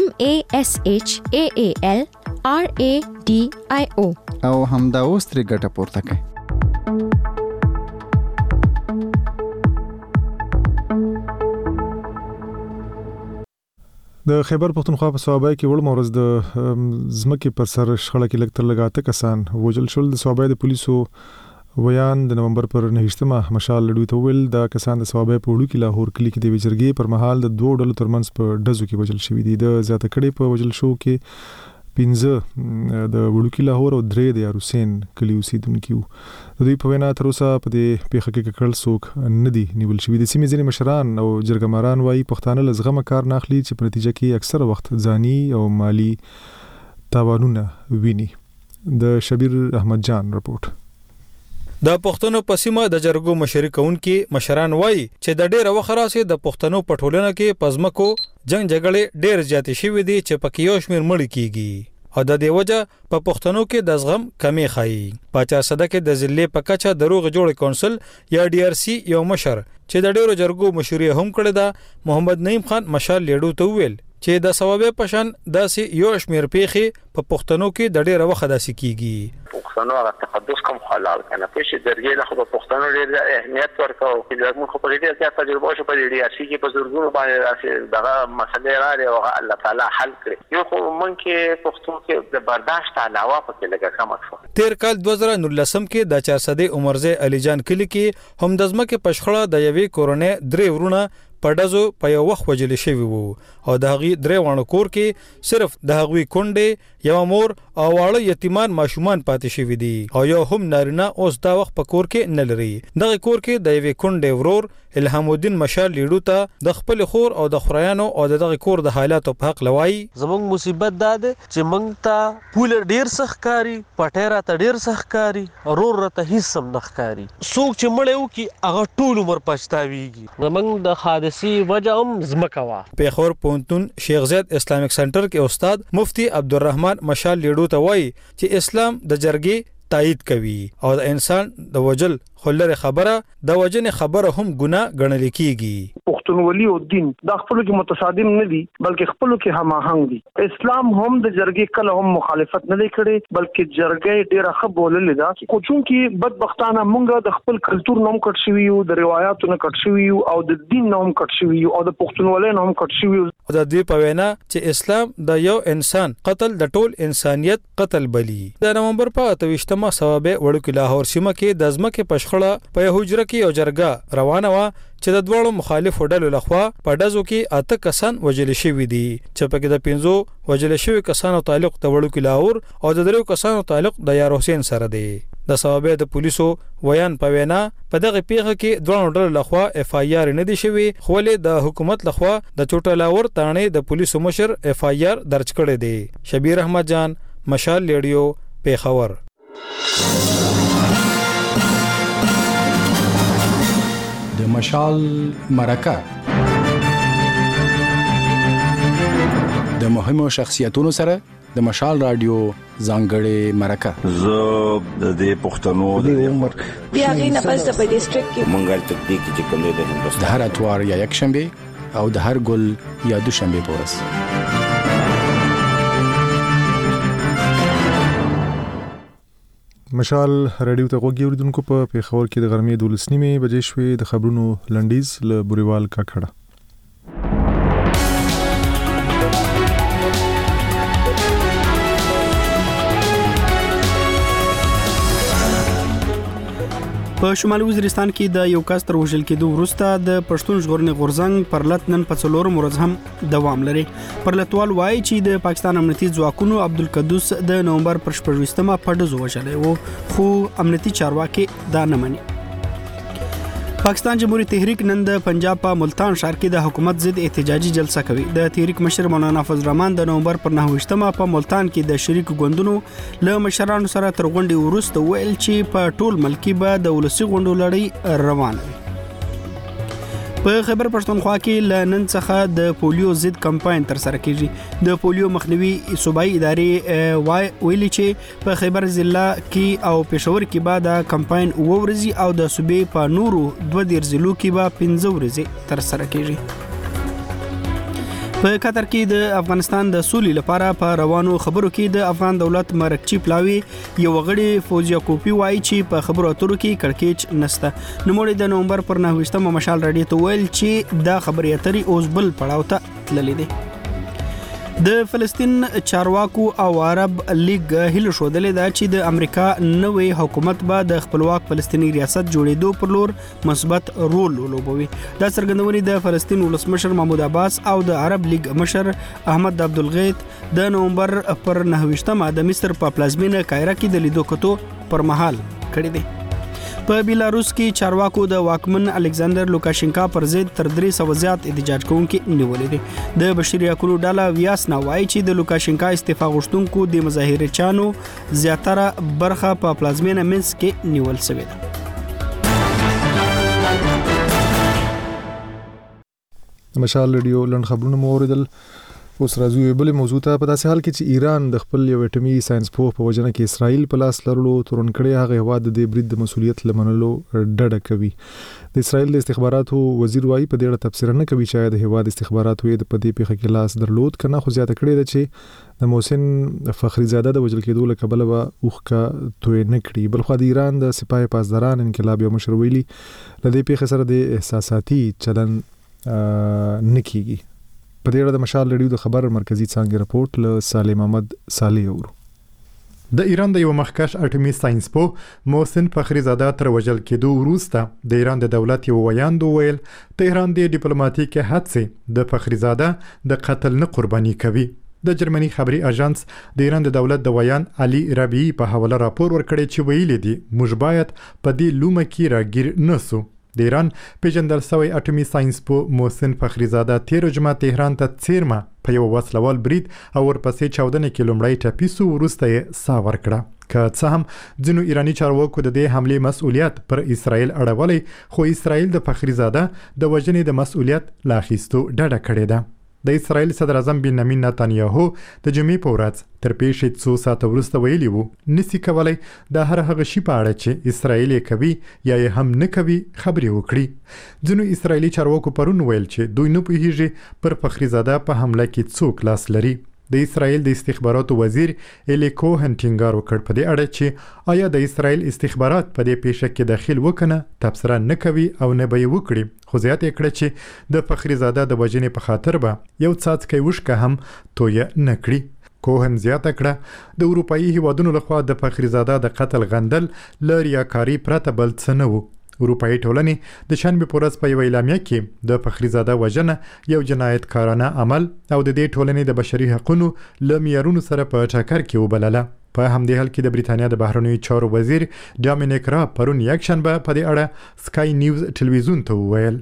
Speaker 19: MASHAAL RADIO او همدا اوس ترې ګټه پورته کړئ.
Speaker 1: د خیبر پختونخوا په صوابای کې وړ مورز د زمکه پر سر شخړه کې لګتر لګاته کسان وجل شول. د صوابای د پولیسو ویان د نومبر پر 9مه مشال لډوي ته ویل د کسان د صوابای په وړو کې لاهور کلی کې د وجرګي پر مهال د دوه ډلو ترمنځ په ډزو کې وجل شوی دي. د زیاته کړي په وجل شو کې 15 د وړوکی لاهور او 3 د یاروسین کلی اوسیدونکو. د دوی په وینا تر اوسه په دې پیښه کې کړل څوک نه دي نیول شوی. د سیمې ځینې مشران او جرګماران وایي پښتانه لزغمه کار نه اخلي چې په نتیجه کې اکثر وخت ځاني او مالی تاوانونه ویني. د شبیر احمد جان رپورت.
Speaker 20: د پښتنو په سیمه د جرګو مشرکون کې مشران وایي چې د ډېر وخت راځي د پښتنو په ټولنه کې پزمکو جنگ جګړې ډېر زیاتې شوې دي چې پکې یو شمېر مړ کیږي او د دې وجه په پښتنو کې د زغم کمی ښایي. په 400 کې د ضلع په کچه د روغ جوړ کونسل یا DRC یو مشر چې د ډېرو جرګو مشوري هم کړی دا محمد نعیم خان مشال لیډو ته ویل چې د ثوابه پشن داسې یو شمېر پیخي په پښتنو کې د ډېر وخت داسې کیږي.
Speaker 6: پښتنو هغه تقدس کوم حلال کنه چې درګې له خو پښتنو ډېر اهمیت ورکاو چې زموږ خو په دې کې تجربه شو په دې DRC کې په زورګونو باندې دغه مسلې راځي او الله تعالی حل کړي. یو خو مونږ کې پښتون کې د برداشت علاوه په لګه کم شو.
Speaker 20: تیر کال 2019 کې د 400 عمرزه علي جان کلی کې هم د ځمکې پښخړه د یوې کورونې درې ورونه پډزو په یو وخت وجل شوی وو او د هغې درې وانه کور کې صرف د هغوی کونډې یو مور او واړه یتیمان ماشومان پاتې شوی دي او یو هم نارینه اوس دا وخت په کور کې نه لري. دغه کور کې د یوې کونډې ورور الهام الدین مشال لیډو ته د خپل خور او د خوريانو او دغه کور د حالاتو په حق لوي.
Speaker 21: زموږ مصیبت دا ده چې موږ ته پول ډیر سخکاری پټیرا ته ډیر سخکاری رور ته هیڅ سم نخکاری څوک چې مړیو کې هغه ټول عمر پښتاویږي. زموږ د حادثي وجه هم زمکوا.
Speaker 20: پیښور پونتون شیخ زید اسلامیک سنټر کې استاد مفتی عبدالرحمن مشال لیډو ته وایي چې اسلام د جرګې تایید کوي او د انسان د وجل خلره خبره د وجنه خبره هم ګناه ګڼل کیږي.
Speaker 22: پښتونولي او دین د خپل کې متصادم نه دي بلکې خپل کې هماهنګ دي. اسلام هم د جرګې کله هم مخالفت نه کړي بلکې جرګې ډیره ښه بوللې ده خو چونکی بدبختانه مونږ د خپل کلچر نوم کټ شوی او د روایتونو نه کټ شوی او د دین نوم کټ شوی او د پښتونولۍ نوم کټ شوی
Speaker 20: او د دې په وینا چې اسلام د یو انسان قتل د ټول انسانيت قتل بلی. د نومبر په 28مه ثوابه وړوکی لاهور سیمه کې د ځمکې پښخړه په حجره کې یو جرګه روانه و چې د دوړو مخالفو ډلو لخوا په ډزو کې 8 کسان وجل شوی دي چې په کې د 15 وجل شوی کسانو تعلق د وړوکی لاهور او د 3 کسانو تعلق د یار حسین سره دی. د صوابه د پولیسو ویان په وینا په دغه پیښه کې دوه ډلو لخوا FIR نه دي شوی خو له د حکومت لخوا د چوټه لاور تانه د پولیسو مشر FIR درج کړی دی. شبیر احمد جان مشال لیډیو پیښور.
Speaker 8: د
Speaker 3: مشال مرکه د مهمو شخصیتونو سره د مشال رادیو ځانګړې مرکه
Speaker 4: زه د دې پښتنو د عمر
Speaker 23: بیا غینه پس په ډیسټریکټ کې
Speaker 4: منګل تکتیک چې کوم دی د هندوستان
Speaker 3: د هر اتوار یا یک شنبه او د هر ګل یا دوشنبه پورس
Speaker 1: مشال رادیو ته غوږی اوریدونکو په پیښور کې د غرمې 12:30 بجې شوې د خبرونو لنډیز له بوريوال کاکړه.
Speaker 2: په شمالي وزیرستان کې د یو کس تر وژل کېدو وروسته د پښتون ژغورنې غورځنګ پرلط نن په څلورم ورځ هم دوام لري. پرلطوال وایي چې د پاکستان امنیتي ځواکونو عبدالقدوس د نومبر پر 28مه په ډزو وژلی و، خو امنیتي چارواکي دا نه مني. پاکستان جمهوریت تحریک نن د پنجاب په ملتان ښار کې د حکومت ضد احتجاجي جلسه کوي. د تحریک مشر مولانا فضل الرحمن د نومبر پر 29مه په ملتان کې د شریک ګوندونو له مشرانو سره تر غونډې وروسته ویل چې په ټول ملک به د ولسي غونډو لړۍ روانه وي. په خیبر پښتونخوا کې ل نن څخه د پولیو ضد کمپاین تر سره کیږي. د پولیو مخنیوي صوبایي ادارې ویلي چې په خیبر ضلع کې او پېښور کې به د کمپاین ورځي او د صوبې په نورو 2 ضلعو کې به 15 ورځې تر سره کیږي. په قطر کې د افغانستان د سولې لپاره په روانو خبرو کې د افغان دولت مرکچی پلاوی یو غړي فوزیا کوپی وایي چې په خبرو اترو کې کړکېچ نشته. نوموړي د نومبر پر 29مه مشال رادیو ته ویل چې دا خبرې اترې اوس بل پړاو ته تللې دي. د فلسطین چارواکو او عرب لیگ هیله شودلې ده چې د امریکا نوې حکومت به د خپلواک فلسطینی ریاست جوړېدو پر لور مثبت رول ولوبوي. دا څرګندونې د فلسطین ولسمشر محمود عباس او د عرب لیگ مشر احمد عبدالغیت د نومبر پر 29مه د مصر په پلازمینه قاهره کې د لیدو کتو پر مهال کړې دي. په بیلاروس کې چارواکو د واکمن الکساندر لوکاشینکا پر ضد تر 300 زیات احتجاج کوونکي نیولې دي. د بشري حقوقو ډله ویاسنا وایي چې د لوکاشینکا استعفا غوښتونکو د مظاهره چانو زیاتره برخه په پلازمینه منسک کې نیول شوې ده.
Speaker 1: مشال رادیو لند خبرونه مو اوریدل. اوس راځو یو بل موضوع ته. په داسې حال کې چې ایران د خپل یو اټومي ساينس پوه په وجنه کې اسرائیل په لاس لرلو تورن کړي هغه هواد د برید د مسولیت لمنلو ډډه کوي. د اسرائیل د استخباراتو وزیر وايي په دې اړه تفسیر نه کوي چې د هواد استخباراتو یې په دې پیښه کې لاس درلود کنه، خو زیاته کړي ده چې د محسن فخری زاده د وجل کېدو له کبله به اوخکا توې نه کړي. بل خو د ایران د سپاه پاسداران انقلاب یو مشر ویلي د دې پیښه سره د احساساتي چلن نکېږي. په دې اړه د مشال رادیو د خبر مرکزی څانګې رپورت له صالح محمد صالح اورو.
Speaker 24: د ایران د یو مخکښ اټومي ساينس پوه محسن فخری زاده تر وژل کېدو وروسته د ایران د دولت یو ویاند ویل تهران د ډیپلوماټیک هڅې د فخری زاده د قتل نه قرباني کوي. د جرمني خبري اژانس د ایران د دولت د ویاند علي ربیعي په حواله راپور ورکړی چې ویلي دي موږ باید په دې لومه کې راګیر نسو. د ایران پیژندل شوی اټومي ساينس پوه محسن فخری زاده 13 جمعه تهران ته څیرمه په یو وسلوال برید او ورپسې 14 کیلومترۍ ټپیسو وروسته یې سا ورکړه. که څه هم ځینو ایرانی چارواکو د دې حملې مسؤلیت پر اسرائیل اړولی، خو اسرائیل د فخری زاده د وژنې د مسؤلیت لا اخیستو ډډه کړې ده. د اسرائیل صدر اعظم بنیامین نتانیاهو د جمعې په ورځ تر پیښې څو ساعته وروسته ویلي وو نسی کولای د هر هغه شي په اړه چې اسرائیل کوي یا یې هم نه کوي خبرې وکړي. ځینو اسرائیلي چارواکو پرون ویل چې دوی نه پوهیږي پر فخری زاده په حمله کې څوک لاس لري. د اسرائیل د استخباراتو وزیر الی کوهن ټینګار وکړ په دې اړه چې آیا د اسرائیل استخبارات په دې پیښه کې داخل وکنه تبصره نه کوي او نه به یې وکړي، خو زیات یې کړ چې د فخری زاده د وژنې په خاطر به یو څاڅکی وشکه هم تویه نه کړي. کوهن زیاته کړه د اروپایي هیوادونو لخوا د فخری زاده د قتل غندل ل ریاکاري پرته بل څه نه و. اروپایي ټولنې د شنبه په ورځ په یو اعلامیه کې د فخری زاده وژنه یو جنایتکارانه عمل او د دې ټولنې د بشري حقوقو له معیارونو سره په ټکر کې وبلله. په همدې حال کې د بریتانیا د بهرنیو چارو وزیر ډامینیک راب پرون یک شنبه په دې اړه سکای نیوز ټلویزیون ته وویل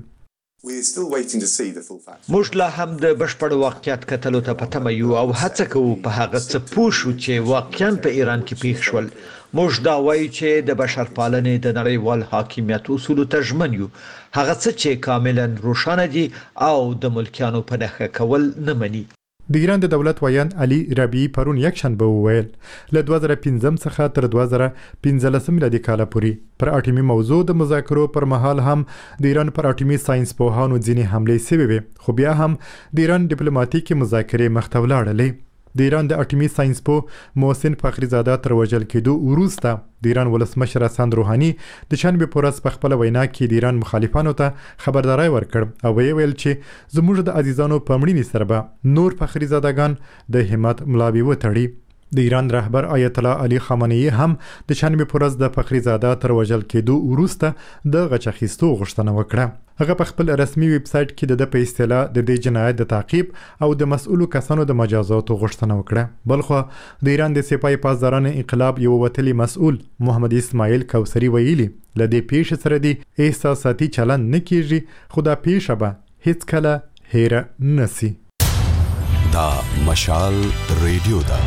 Speaker 25: موږ لا هم د بشپړ واقعیت کتلو ته په تمه یو او هڅه کوو په هغه څه پوه شو چې واقعاً په ایران کې پیښ شول. موږ دا وایو چې د بشرپالنې د نړیوال حاکمیت اصول ته ژمن یو، هغه څه چې کاملا روښانه دي او د ملکیانو په نښه کول نه مني.
Speaker 24: د ایران د دولت ویاند علي ربیعي پرون یکشنبه وویل له 2015 څخه تر 2015 میلادي کال پورې پر اټومي موضوع د مذاکرو پر مهال هم د ایران پر اټومي ساينس پوهانو ځینې حملې شوې وي، خو بیا هم د ایران ډیپلوماټیکي مذاکرې مخ ته ولاړلې. د ایران د اټومي ساينس پوه محسن فخریزاده تر وژل کېدو وروسته د ایران ولسمشر حسن روحاني د شنبه په ورځ په خپل وینا کې د ایران مخالفانو ته خبرداري ورکړ او ویل چې زموږ د عزیزانو په مړینې سره به نور فخریزادهګان د همت ملابي وتړي. د ایران رهبر آیت الله علي خامنه‌ای هم د شنبه په ورځ د فخریزاده تر وژل کېدو وروسته د غچ اخیستو غوښتنه وکړه. هغه په خپل رسمي ویب سټ کې د په اصطلاح د دې جنایت د تعقیب او د مسؤلو کسانو د مجازاتو غوښتنه وکړه. بلخو د ایران د سپاه پاسدارانو انقلاب یو وتلی مسؤل محمد اسماعیل کوثری ویلي لدې پیښې سره دی احساساتي چلند نه کیږي، خو دا پیښه به هیڅ کله هېره نسی.
Speaker 5: دا مشال ریډیو دا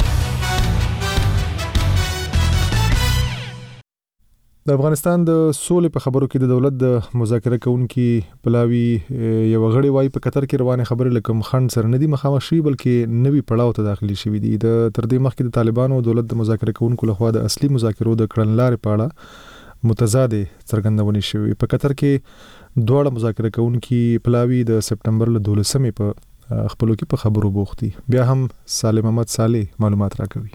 Speaker 1: د افغانستان د سولې په خبرو کې د دولت د مذاکره کوونکي پلاوی یو غړي وای په قطر کې روانه خبره لکم خند سره ندي مخامخ شي بلکې نوي پړاو ته داخلي شوی دي. د تر دې مخکې د طالبانو او دولت د مذاکره کوونکو لخوا د اصلي مذاکرو د کړنلارې په اړه متضاد څرګندونې شوې. په قطر کې دوه مذاکره کوونکي پلاوی د سپټمبر له 12مې په خپلو کې په خبرو بوختي. بیا هم سالم محمد صالح معلومات راکوي.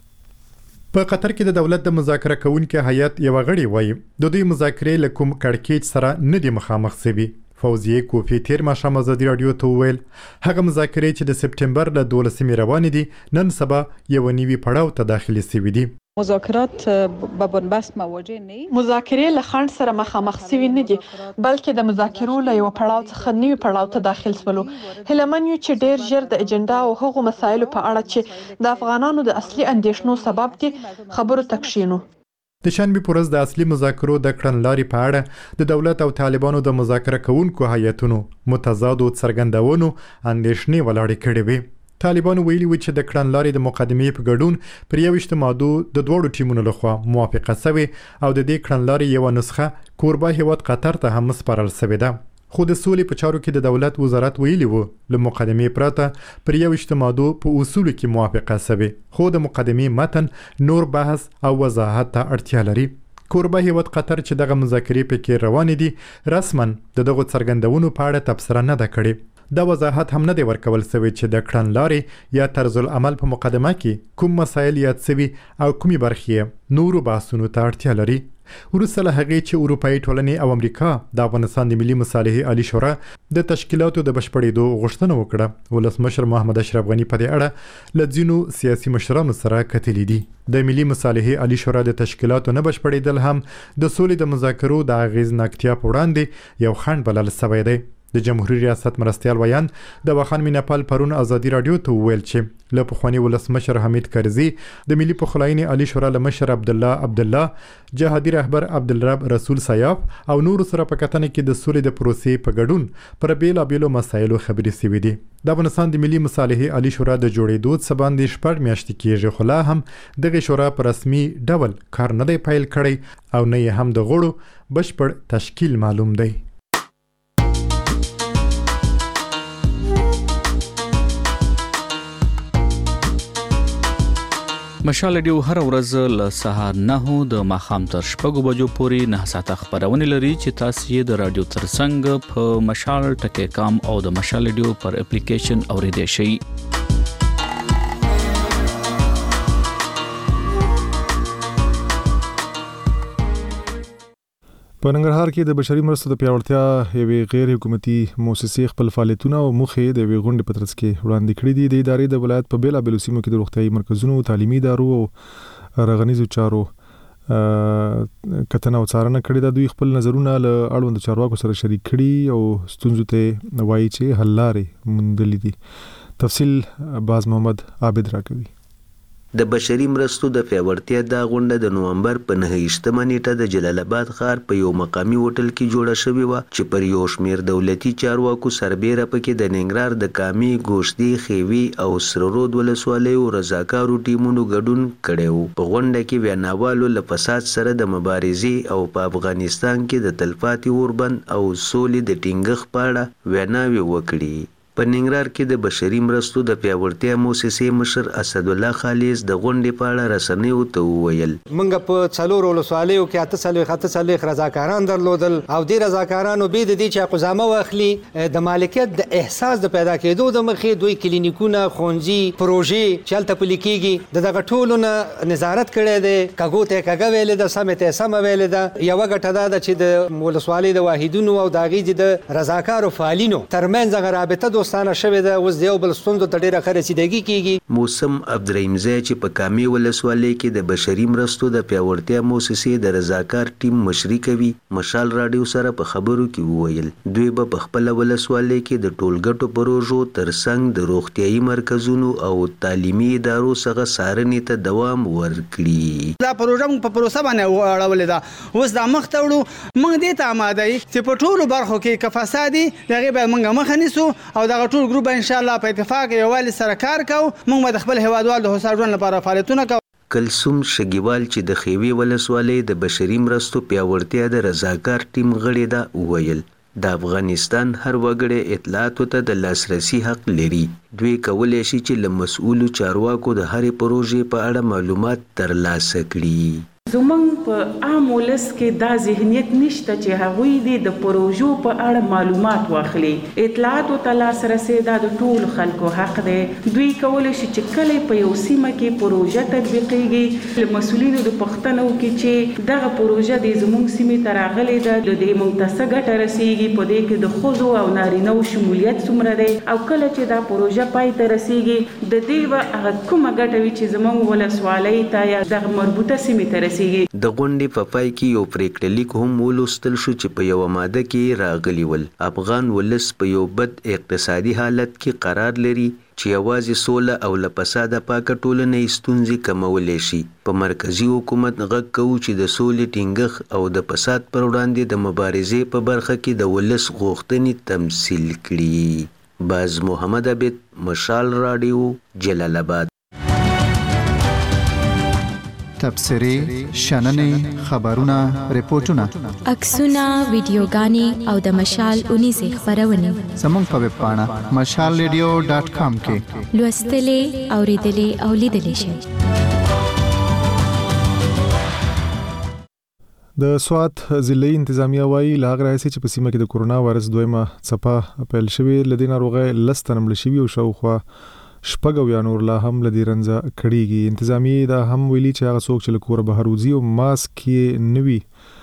Speaker 24: په قطر کې د دولت د مذاکره کوونکو هیئت یو غړي وایي د دوی مذاکرې له کوم کړکېچ سره نه دي مخامخ شوي. فوزیه کوفی تیر ماښام ازادي رادیو ته وویل هغه مذاکرې چې د سپټمبر له 12مې روانې دي نن سبا یو نوي پړاو ته داخلي شوي دي.
Speaker 7: مذاکرات به بنبست مواجه نه مذاکرې له خنډ سره مخامخ شوي نه دي بلکې د مذاکرو له یو پړاو څخه نوي پړاو ته داخل شولو. هیلمن یو چې ډیر ژر د اجنډا او هغو مسایلو په اړه چې د افغانانو د اصلي اندیشنو سبب دي خبرو تکشینو.
Speaker 24: د شنبه پر ورځ د اصلي مذاکرو د کړنلارې په اړه د دولت او طالبانو د مذاکره کوونکو هیئتونو متضادو څرګندونو اندیشنې ولاړې کړې وي. طالبانو ویلي و چې د کړنلارې د مقدمې په ګډون پر 21 مادو د دوړو ټیمونو لخوا موافقه شوې او د دې کړنلارې یو نسخه کوربه هیواد قطر ته هم سپارل شوې ده. خو د سولې په چارو کې د دولت وزارت ویلي و له مقدمې پرته پر 21 مادو په اصول کې موافقه شوې، خو د مقدمې متن نور بحث او وضاحت ته اړتیا لري. کوربه هیواد قطر چې دغه مذاکرې پکې روانې دي رسما دغه څرګندونو په اړه تبصره نه ده کړې. دا وضاحت هم نه دی ورکول شوی چې د کړنلارې یا طرز العمل په مقدمه کې کوم مسایل یاد شوي او کومې برخې نورو بحثونو ته اړتیا لري. وروسته له هغې چې اروپایي ټولنې او امریکا د افغانستان د ملي مصالحې عالي شورا د تشکیلاتو د بشپړېدو غوښتنه وکړه، ولسمشر محمد اشرف غني په دې اړه له ځینو سیاسي مشرانو سره کتلي دي. د ملي مصالحې عالي شورا د تشکیلاتو نه بشپړېدل هم د سولې د مذاکرو د اغېزناکتیا په وړاندې یو خنډ بلل شوی دی. د جمهوریت ریاست مرستیال ویان د واخان میناپال پرون ازادي رادیو ته وویل چې له پخوانی ولسمشر حمید کرزي د ملي پخلاینې عالی شورا له مشر عبدالله جهادي رهبر عبدالرب رسول سیاف او نور سره په کتنه کې د سولې د پروسې په ګډون پر بیلابیلو مسایلو خبرې شوې دي. د افغانستان د ملي مصالحې عالی شورا د جوړېدو څخه باندې 6 میاشتې کېږي، خو لا هم دغه شورا په رسمي ډول کار نه دی پیل کړی او نه یې هم د غړو بشپړ تشکیل معلوم دی.
Speaker 8: مشال ډیو هر ورځ له سهار 9 د ماخام تر 6 بجو پورې 9 ساعته خبرونه لري چې تاسو یې د رادیو ترڅنګ په مشال ټکی کام او د مشال ډیو پر اپلیکیشن اوریدئ شئ.
Speaker 1: په ننګرهار کې د بشري مرستو د پیاوړتیا یوې غیر حکومتي مؤسسې خپل فعالیتونه او موخې د یوې غونډې په ترڅ کې وړاندې کړې دي. د ادارې د ولایت په بیلابیلو سیمو کې د روغتیايي مرکزونو، تعلیمي ادارو او رغنیزو چارو کتنه او څارنه کړې ده. دوی خپل نظرونه له اړوندو چارواکو سره شریک کړي او ستونزو ته وایي چې حل لارې موندلې دي. تفصیل باز محمد عابد راکوي.
Speaker 9: د بشري مرستو د پیاوړتیا دا غونډه د نومبر په 9 نیټه د جلال آباد ښار په یو مقامي هوټل کې جوړه شوې وه چې پر یو شمېر دولتي چارواکو سربیره پکې د ننګرهار د کامي، ګوشتي، خیوي او سره رود ولسوالیو رضاکارو ټیمونو ګډون کړی و. په غونډه کې ویناوالو له فساد سره د مبارزې او په افغانستان کې د تلپاتې اوربند او سولې د ټینګښت په اړه ویناوې وکړي. په ننګرهار کې د بشري مرستو د پیاوړتیا موسسې مشر اسدالله خالص د غونډې په اړه رسنیو ته وویل:
Speaker 11: موږ په څلورو ولسوالیو کې 8 رضاکاران درلودل او دې رضاکارانو به د دې چې قزامه واخلي د مالکیت د احساس د پیدا کېدو د مخې دوی کلینیکونه، ښوونځي، پروژې چې هلته پلي کېږي دغه ټولو نه نظارت کړی دی. کږو ته کږه ویلې ده، سمې ته سمه ویلې ده. یوه ګټه دا ده چې د ولسوالۍ د واحدونو او د هغې د رضاکارو فعالینو ترمنځ هغه رابطه دوستانه شوې ده. اوس د یو بل ستونزو ته ډېره ښه رسیدګي کېږي.
Speaker 9: موسم عبدالرحیمزی چې په کامي ولسوالۍ کې د بشري مرستو د پیاوړتیا موسسې د رضاکار ټیم مشري کوي، مشال راډیو سره په خبرو کې وویل دوی به په خپله ولسوالۍ کې د ټولګټو پروژو ترڅنګ د روغتیایي مرکزونو او تعلیمي ادارو څخه څارنې ته دوام ورکړي.
Speaker 12: دا پروژه موږ په پروسه باندې اړولې ده. اوس دا مخ ته وړو. موږ دې ته آماده یو چې په ټولو برخو کې که فساد دي د هغې باید موږ مخه نیسو او دغه ټول ګروپ ان شاء الله په اتفاق یووالي سره کار کوو. موږ به د خپل هیوادوالو د هوسا ژوند لپاره فعالیتونه کوو.
Speaker 9: کلثوم شګیوال چې د خیوي ولسوالۍ د بشري مرستو پیاوړتیا د رضاکار ټیم غړی ده وویل د افغانستان هر وګړی اطلاعاتو ته د لاسرسي حق لري. دوی کولی شي چې له مسؤلو چارواکو د هرې پروژې په اړه معلومات ترلاسه کړي.
Speaker 13: زمونږ په عام ولس کې دا ذهنیت نشته چې هغوی دې د پروژو په اړه معلومات واخلي. اطلاعاتو ته لاسرسی دا د ټولو خلکو حق دی. دوی کولی شي چې کله په یو سیمه کې پروژه تطبیقیږي له مسؤلینو د پوښتنه وکړي چې دغه پروژه د زموږ سیمې ته راغلې ده، د دې موږ ته څه ګټه رسیږي، په دې کې د ښځو او نارینهو شمولیت څومره دی، او کله چې دا پروژه پای ته رسیږي د دې به هغه کومه ګټه وي چې زموږ ولسوالۍ ته یا دغه مربوطه سیمې ته رسیږي.
Speaker 9: د غونډې په پای کې یو پریکړه لیک هم ولوستل شو چې په یوه ماده کې راغلي ول افغان ولس په یو بد اقتصادي حالت کې قرار لري چې یوازې سوله او له فساده پاکه ټولنه ستونزې کمولی شي. په مرکزي حکومت غږ کوو چې د سولې ټینګښت او د فساد پر وړاندې د مبارزې په برخه کې د ولس غوښتنې تمثیل کړي. باز محمد عبید، مشال راډیو، جلال آباد.
Speaker 19: تبصرې، شننې، خبرونه، ریپورتونه،
Speaker 15: عکسونه، ویډیوګانې او د مشال اونیزې خپرونې
Speaker 19: زموږ په ویب پاڼه mashalradio.com کې
Speaker 15: لوستلې، اوریدلې او لیدلې شئ.
Speaker 1: د سوات ضلعي انتظامیه وایي لا غره چې په سیمه کې د کورونا وایرس دویمه څپه پیل شوې لدې ناروغۍ لستن مړ شوي او شاوخوا شپږ یا نور لا هم لدې رنځه کړيږي. انتظامیه دا هم ویلي چې هغه څوک چې له کوره بهر وځي او ماسک یې نوي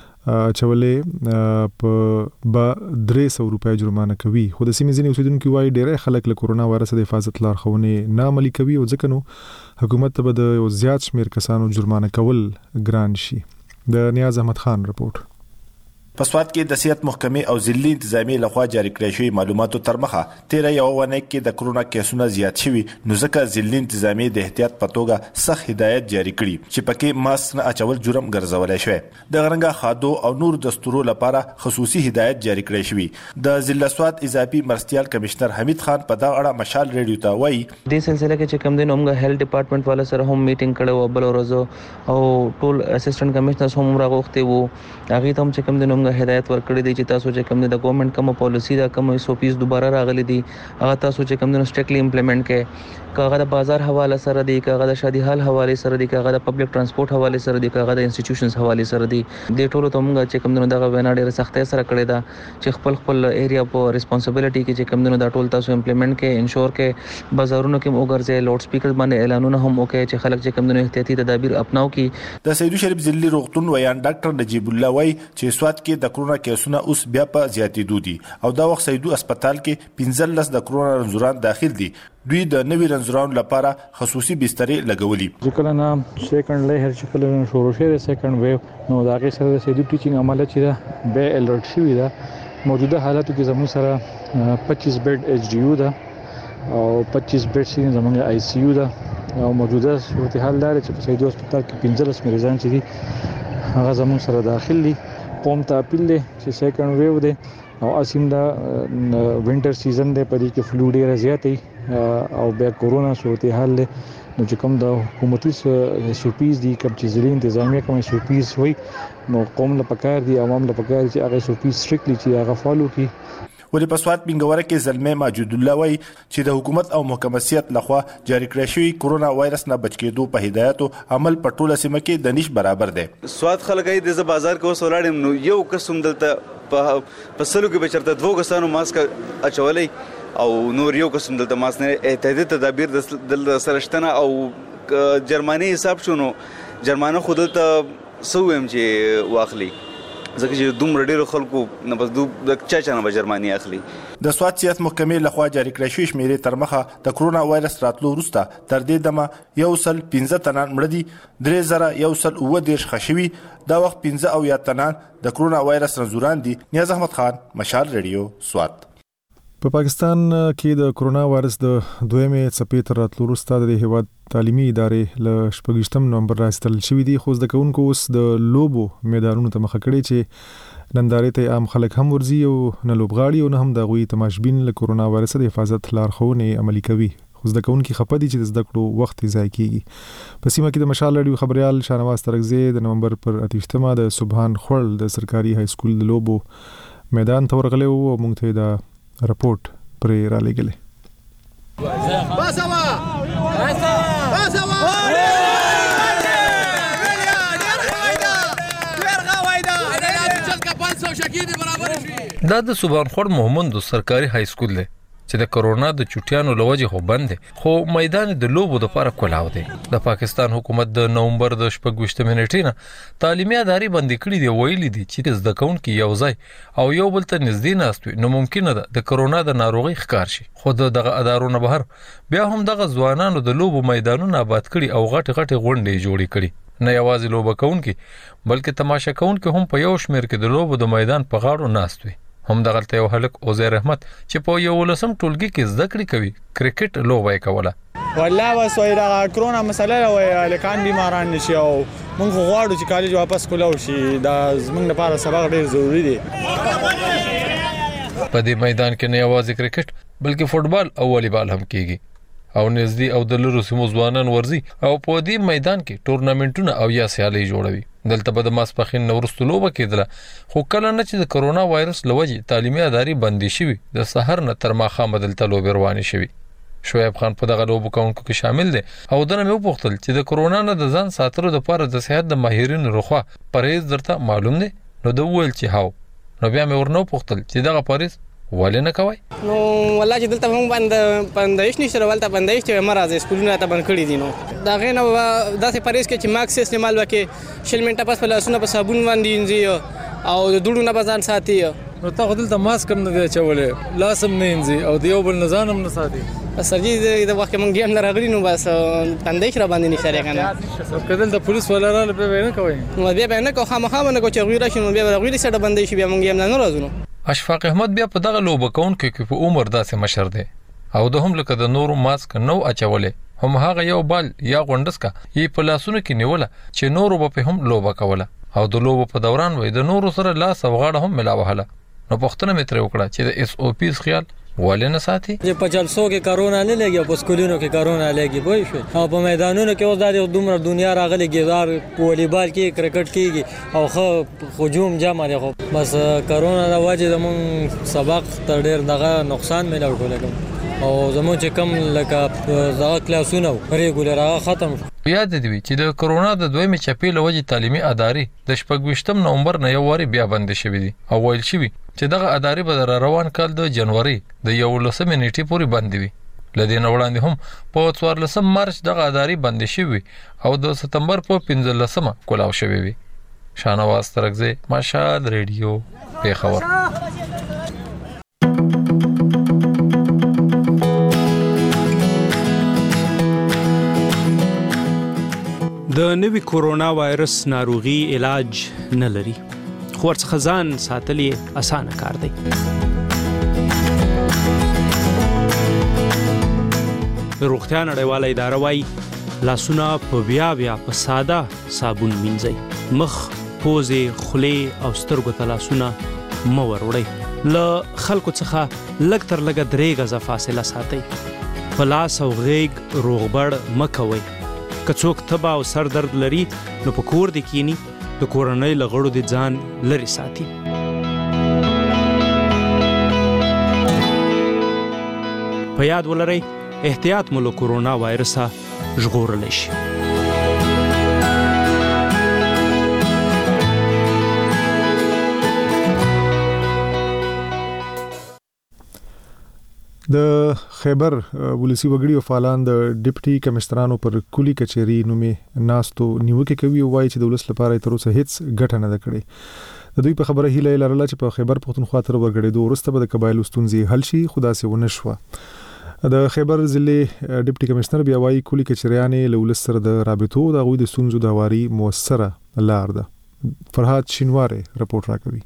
Speaker 1: چولې په 300 روپۍ جرمانه کوي. خو د سیمې ځینې اوسیدونکو وایي ډېری خلک له کورونا وایرس د حفاظت لارښوونې نه عملي کوي او ځکه نو حکومت ته به د یو زیات شمېر کسانو جرمانه کول ګران شي. د نیاز احمد خان رپورت.
Speaker 14: په سوات کې د صحت محکمې او ضلعي انتظامیې لخوا جاری کړی شوی معلوماتو تر مخه 13 یو ونې کې د کرونا کیسونه زیات شوي، نو ځکه ضلعي انتظامیې د احتیاط په توګه سخت هدایت جاری کړي چې پکې ماسک نه اچول جرم ګرځولای شوی. د غرنګا خادو او نور دستورو لپاره خصوصي هدایت جاری کړی شوی. د ضلع سوات اضافي مرستيال کمشنر حمید خان په دا اړه مشال ریډیو ته وایي
Speaker 17: د سلسله کې چې کوم دین موږ هیلث ډپارټمنټ والا سره هم میټینګ کړو بل ورځ او ټول اسسټنټ کمشنرز هم راغوښتي وو. هغه ته هم چې کوم دین موږ هدایت ورکړي چې تاسو چې کوم د ګورنمنت کوم پالیسی دا کوم SOPs دوباره راغلي دي هغه تاسو چې کوم د سټریکټلی امپلیمنٹ کړئ. کاغه د بازار حواله سره دی، کاغه د شادي حال حواله سره دی، کاغه د پبلک ترانسپورت حواله سره دی، کاغه د انسټیټیوشنز حواله سره دی. د ټولو ته موږ چې کوم دغه وینا ډیره سختۍ سره کړی دا چې خپل ایریا په ریسپانسیبিলিټي کې چې کوم دا ټول تاسو امپلیمنٹ کړئ، انشور کړئ، بازارونو کې وګرځي، لاوډ سپیکر باندې اعلانونه هم وکړي چې خلک چې کوم احتیاطي تدابیر اپناو کړي.
Speaker 14: د سیدو شریف ضلعي روغتون ویان ډاکټر نجیب الله وایي چې سوات کې د کرونا کیسونه اوس بیا په زیاتېدو دي او دا وخت سیدو هسپتال کې 15 د کرونا رنځوران داخل دي. دوی د نوي رنځورانو لپاره خصوصي بسترې لګولي.
Speaker 26: ځکه نه سیکنډ لهر چې کله شروع شوه سیکنډ ویو نو دا کې سره د سیدو ټیچینګ عمله چې دا به الرټ شوی دا موجوده حالاتو کې زموږ سره 25 بیډ HDU دا او 25 بیډ سین زموږ ICU دا او موجوده صورتحال دا چې په سیدي هسپتال کې 15 مریضان چې دي هغه زموږ سره داخل دي. قوم ته اپیل دی چې سیکنډ ویو دی او اسیم دا وینټر سیزن دی، په دې کې فلو ډیره زیاتې او بیا کورونا صورتحال دی. نو چې کوم د حکومتي SOPs دي، کوم چې ځینې انتظامیه کوم SOPs وي، نو قوم له پکار دي، عوام له پکار دي چې هغه SOPs سټریکټلی چې هغه فالو کړي.
Speaker 14: ولې په سواد بنګوره کې زلمه ماجد الله وای چې د حکومت او محکمه صحت لخوا جاری کړی شوی کورونا وایرس نه بچ کېدو په هدایتو عمل په ټوله سیمه کې د نش برابر دی.
Speaker 6: سواد خلګي د بازار کې وسولاړم نو یو قسم دلته په سلو کې بچرته 2 کسانو ماسک اچولې او نور یو قسم دلته ماسک نه احتیاطي تدابیر د سرشتنه او جرماني حساب شونو جرمانه خود ته سوم چې واخلي ځکه چې دومره ډیرو خلکو نه بس د چا نه به جرماني اخلي.
Speaker 14: د سواد سیاست محکمې لخوا جاری کړی شوی شمیرې تر مخه د کورونا وایرس راتلو وروسته تر دې دمه 115 تنان مړه دي، 3119 خښوي، دا وخت 15 تنان د کورونا وایرس رنځوران دي. نیاز احمد خان، مشال ریډیو، سواد.
Speaker 1: په پاکستان کې د کورونا وایرس د دویمې څپې تر راتلو وروسته د هیواد تعلیمي ادارې له 28 نومبر راستل شوې دي، خو زده کوونکو اوس د لوبو میدانونو ته مخه کړې چې نندارې ته عام خلک هم ورځي او نه لوبغاړي او نه هم د غوي تماشبین له کورونا وایرس د حفاظت لارښوونې عملي کوي. خو زده کوونکي خپه دي چې د زده کړو وخت ضایع کیږي. په سیمه کې د مشال رادیو خبريال شاهنواز ترکزی د نومبر پر 28مه د سبحان خړل د سرکاري های سکول د لوبو میدان ته ورغلی او موږ ته د رپورت پرې را لګلې.
Speaker 10: دا د سبحان خور محمد سرکاري های سکول دی چې د کرونا د چټیانو لوجه خو بند دي، خو میدان د لوبو د لپاره کولاو دی. د پاکستان حکومت د نومبر د 28 منټینه تعلیمي ادارې بند کړې دی، ویلي دي چې زده کوونکي یو ځای او یو بل ته نږدې ناستوي نو ممکن ده د کرونا د ناروغي ښکار شي. خو دغه ادارونو بهر بیا هم دغه ځوانانو د لوبو میدانونه آباد کړي او غټ غونډې جوړې کړي. نه یوازې لوبه کوونکي بلکې تماشا کوونکي هم په یو شمیر کې د لوبو د میدان په غاړو ناستوي. هم دغلته یو هلک عزیر احمد چې په یو لسم ټولګي کې زده کړې کوي کرکټ لوبه کوله.
Speaker 16: والله وسوي دا کرونا مسله وای الکان بیماران نشي او موږ غواړو چې کالج واپس کولو شي، دا زموږ لپاره سبق ډیر ضروری دی.
Speaker 10: په دې میدان کې نه یوازې کرکټ بلکې فوټبال او والیبال هم کیږي او نږدې او د لرو سیمو ځوانان ورزي او په دې میدان کې ټورنامنټونه او یا سیالي جوړوي. دلته به د ماسپخین نورستو لوبه کېدله، خو کله نه چې د کرونا وایرس لوجې تعلیمي ادارې بندي شوي، د سحر نه تر ماښامه دلته لوبې روانې شوي. شعیب خان په دغه لوبو کوونکو کې شامل دی او دنه مې وپوښتل چې د کرونا نه د ځان ساتلو لپاره د صحت د ماهرینو لخوا پرهیز درته معلوم دی؟ نو د وویل چې هاو. نو بیا مې ورنه وپوښتل چې دغه پرهیز ولې نه کوي؟
Speaker 18: نو والله چې دلته موږ بندایش نشته، ولته بندایش ته مرزه سکولونه ته بند کړی دي. نو دا غینه داسې پرهیز کې چې ماکس استعمال وکړي، 6 منټه پس په لاسونه په صابون باندې انځي او د دوړو نه بزان ساتي.
Speaker 10: نو تا خو دلته ماسک هم نه دی چولې، لاسم نه انځي او دیو بل نزان هم نه ساتي.
Speaker 18: سرجی د وخت موږ هم راغلی نو بس بندایش را باندې نشته کنه.
Speaker 10: کله د پولیس ولراله په وینه کوي
Speaker 18: نو بیا به نه کو خامخا نه کو چې غوړه شنو بیا غوړي سره بندایش بیا موږ هم نه راځو.
Speaker 10: اشفاق احمد بیا په دغه لوبه کوونکو کې په عمر داسې مشر دی او د هم لکه د نورو ماسک نو اچولې، هم هغه یو بال یا غونډس کا یې په لاسونو کې نیوله چې نورو په هم لوبه کوله او د لوبو په دوران وای د نورو سره لاس او غاړه هم ملاوهله. نو پښتنه مې تر وکړه چې د SOPs خیال ولې نه ساتي؟
Speaker 21: چې په جلسو کې کرونا نه لګي، په سکولونو کې کرونا لګي، پوه شئ. او په میدانونو کې اوس د دومره دنیا راغلي ګیزار والیبال کې کرکټ کېږي او خو هجوم جمع دی، خو بس کرونا د وجې زموږ سبق تر ډېر دغه نقصان مې ورکړی او زموږ چې کم لکه دغه کلاسونه ریګولر هغه ختم شو.
Speaker 10: یاد دی چې د کرونا د دویمې چپې له وجې تعلیمي ادارې د 28 نومبر نه یو واري بیا بند شوې دي او ویل شوي چې دغه ادارې به د روان کال د جنوري د 11 نیټې پورې بند وي. لدې نه وړاندې هم په 14 مارچ دغه ادارې بند شوي او د سپتمبر په 15مه کولاو شوي وي. شاهنواز ترکزی، مشال ریډیو، پیښور.
Speaker 2: د نوي کورونا وایرس ناروغي علاج نه لري، خو ورڅخه ځان ساتل یې اسانه کار دی. روغتیا نړیواله اداره وايي
Speaker 3: لاسونه په بیا په ساده صابون مینځئ. مخ، پوزې، خولې او سترګو ته لاسونه مه وروړئ. له خلکو څخه لږ تر لږه 3 غزه فاصله ساتئ. په لاس او غیږ روغبړ مه کوئ. که څوک تبه او سر درد لري نو په کور دې کینی، د کورنۍ له غړو دې ځان لرې ساتي. په یاد ولرئ احتیاط مو له کورونا وایرسه ژغورلی شي.
Speaker 1: د خیبر ولسی وګړي او فعالان د ډیپټي کمشنرانو پر کلی کچېری نومې ناستو نیوکه کوي او وایي چې د ولس لپاره تر اوسه هیڅ ګټه نه ده کړې. د دوی په خبره هیله لرله چې په خیبر پختونخوا تر ورګړېدو وروسته به د قبایلو ستونزې حل شي، خو داسې ونه شوه. د خیبر ضلع ډیپټي کمشنر بیا وایي کلی کچېریانې له ولس سره د رابطو د هغوی د ستونزو د هواري مؤثره لار ده. فرهاد شینواره رپورټ راکوي.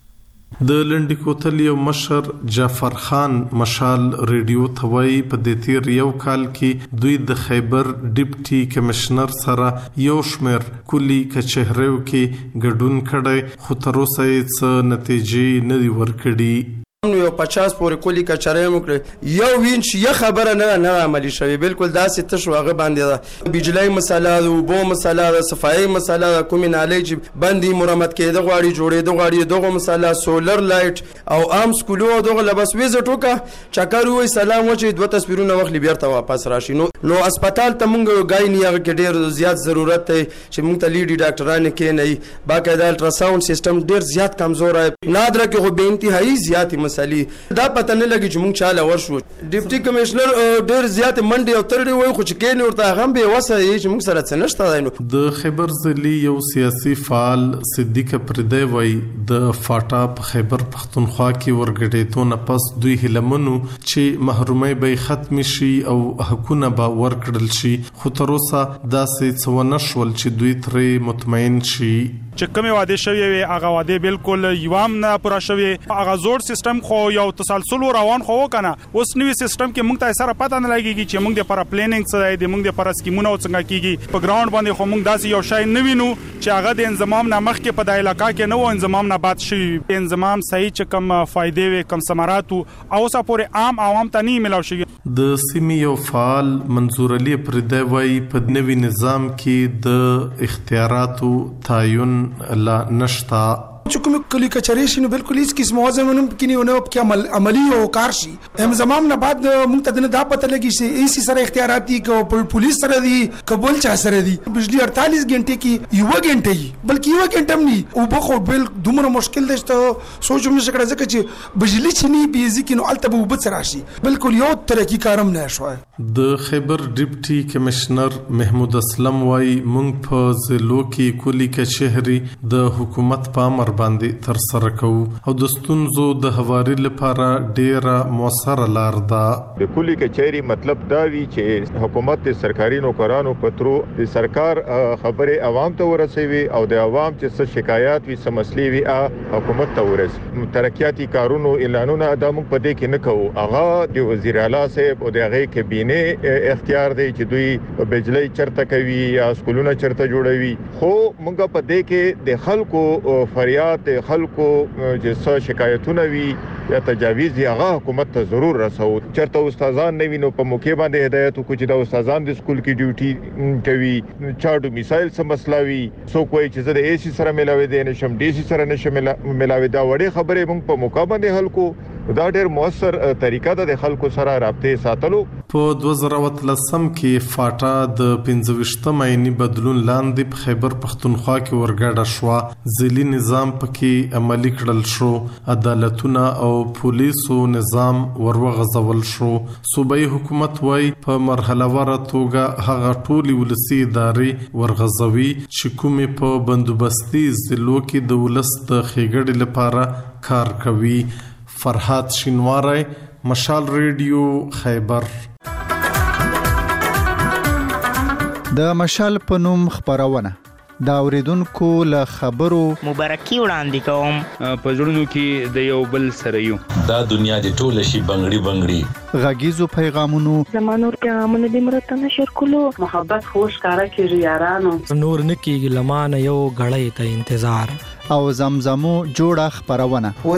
Speaker 4: د لنډی کوتل یو مشر جعفر خان مشال ریډیو توای په د تیر یو کال کې دوی د خیبر ډیپټي کمشنر سره یو شمیر کلی کچهرو کې ګډون کړي، خو تر اوسه هیڅ نتیجې نه دی ورکړي.
Speaker 20: نو یو 50 پورې کلی کچره مکړي یو وینچ یا خبره نه عملی شوی، بالکل داسې تشو هغه باندې ده. بجلی مسله ده، وبو مسله ده، صفایي مسله ده، کومې نالۍ چې باندې مرمت کېده غواړي جوړېده غواړي، دغه مسله سولر لایټ او عام سکولو دغه لبس ویزټ وکړه چکر وای سلام وچې 2 تصویرونه واخلي بیرته واپس راشي. نو هسپتال ته مونږ غایني هغه کې ډېر زیات ضرورت دی چې مونږ ته لیډي ډاکټران کې نه باقاعده الټراساوند سیستم ډېر زیات کمزور دی. نادره کې خو به انتهایی زیات دا پته نه لګي چې مونږ چاله ورشو. ډیپټي کمشنر ډېر زیات منډي او ترډي وای خو چې کین ورته هم به وسه چې مونږ سره څه نشته دی.
Speaker 4: د خیبر ضلع یو سیاسي فعال صدیق پردی وای د فاټا په خیبر پختونخوا کې ورګډېدو نه پس دوی هلمنو چې محرومي به ختم شي او حقونه به ورکړل شي، خو تر اوسه داسې څه ونه شول چې دوی ترې مطمئن شي.
Speaker 22: چې کومه واده شوی وي هغه واده بالکل یوام نه پوره شوی. هغه زوړ سیستم خو یو تسلسل روان خو کنه، اوس نوې سیستم کې موږ ته سره پته نه لګیږي چې موږ د پر پلانینګ څه دی، موږ د پر سکیمونو څنګه کیږي. په ګراوند باندې خو موږ داسې یو شای نه وینو چې هغه د انضمام نه مخکې په د علاقې کې نه و انضمام نه بعد شي. انضمام صحیح چې کوم فائدې وي کوم ثمرات او اوسه پورې عام عوام ته نه ملاو شي.
Speaker 4: د سیمې یو فعال منظور علي پردی وای په نوي نظام کې د اختیاراتو تعین لا نشتا.
Speaker 23: چې کوم کلی کچری شي نو بالکل هیڅ قسم وازمنم کې نه کې عملی او کار شي. هم زمام نه بعد مونږ ته نه دا پته لګي چې ایسی سره اختیارات دي کو پولیس سره دي قبول چا سره دي. بجلی 48 غنټه کې یو غنټه بلکې یو غنټه نه او بخو بل دومره مشکل دي ته سوچوم نشکړه ځکه چې بجلی چني بيزي کې نو الته به وبڅ راشي بالکل یو ترقی کارم نه شوی.
Speaker 4: د خیبر ډیپټي کمشنر محمود اسلم وای مونږ په ضلعو کې کلی کچهري د حکومت په امر باندې تر سره کوو او د ستونزو د هواري لپاره ډیره موثره لار ده.
Speaker 25: د کلی کچهري مطلب دا وی چې حکومت د سرکاري نوکرانو پترو د سرکار خبره عوام ته ورسوي او د عوام چې څه شکایات وي څه مسلې وي حکومت ته ورسوي. ترقیاتي کارونو اعلانونه د موږ په دې کې نه کوو. هغه د وزیر اعلی صاحب او د هغه کابینه اختیار دی چې دوی بجلی چرته کوي یا سکولونه چرته جوړوي. خو موږ په دې کې د خلکو فریاد د خلکو چې څه شکایتونه وي یا تجاویز هغه حکومت ته ضرور رسو. چرته استادان نه وینو په موقع باندې هدایت کو چې د استادان د سکول کې ډیوټي کوي، چاډو میسایل سم مسلاوي، سو کوئی چې د ایسی سره ملاوي دي نشم ډي سي سره نشم ملاوي. دا وړي خبره موږ په موقع باندې حل کو. دا ډېر موثر طریقه ده د خلکو سره رابطه ساتلو.
Speaker 4: په 2013 کې فاټا د 25 مایني بدلون لاندې په خیبر پختونخوا کې ورګډه شو. ځلي نظام پکې عملی کړل شو، عدالتونه او پولیسو نظام ورغځول شو. صوبایي حکومت وای په مرحله واره توګه هغه ټولي ولسي ادارې ورغځوي چې کومې په بندوبستي ضلعو کې د ولس د ښېګړې لپاره کار کوي. فرهاد شینواره، مشال ریډیو، خیبر.
Speaker 19: د مشال په نوم خبرونه دا اوریدونکو له خبرو
Speaker 5: مبارکي وړاندې کوم.
Speaker 7: په زړونو کې د یو بل سره یو.
Speaker 8: دا دنیا د ټوله شي بنگړي بنگړي.
Speaker 19: غږیزو پیغامونو
Speaker 11: زمانور پیغامونه د مرتنه شیر کولو محبت خوش کارا کیږي یارانو.
Speaker 21: نور نکیږي لمانه یو غړې ته انتظار.
Speaker 19: او زمزمو جوړه خبرونه
Speaker 12: و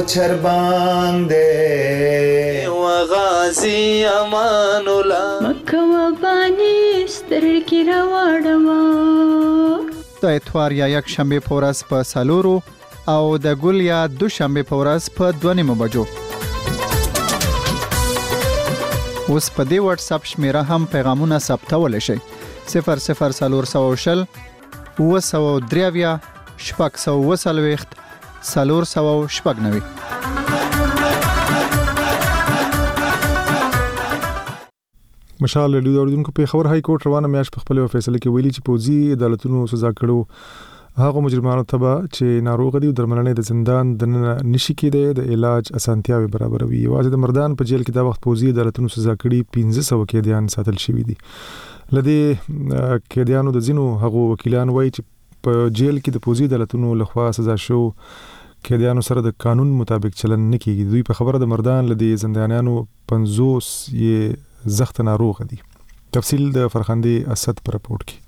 Speaker 12: چرباندې وغازي امان الله
Speaker 15: مکه و بانی سترګې راوړما.
Speaker 19: د اتوار یا یک شنبه په ورځ په سالورو او د ګل یا دوشنبه په ورځ په 2:30 بجو. اوس په دې واتس اپ شمیره هم پیغامونه ثبتول شي 0040 903 شپږ سو وسلويخت سالور سو شپږ نوي.
Speaker 1: مشال له اوریدونکو په خبر های کورټ روانه میاش په خپل فیصله کې ویلي چې پوزي عدالتونو سزا کړو هغه مجرمانو تبع چې ناروغ دي او درملنه د زندان د نشي کېده د علاج اسانتیاوي برابروي. واځي د مردان په جیل کې د وخت پوزي عدالتونو سزا کړي 1500 کېدیان ساتل شوی دي. لدی کېدیانو د زینو هغه وکیلان وایي چې په جیل کې د پوزي عدالتونو لخوا سزا شو کېدیانو سره د قانون مطابق چلن نه کیږي. دوی په خبره د مردان لدی زندانیانو 50 یې زخت ناروغ دي. تفصیل د فرخندي اسد پر رپورت کې.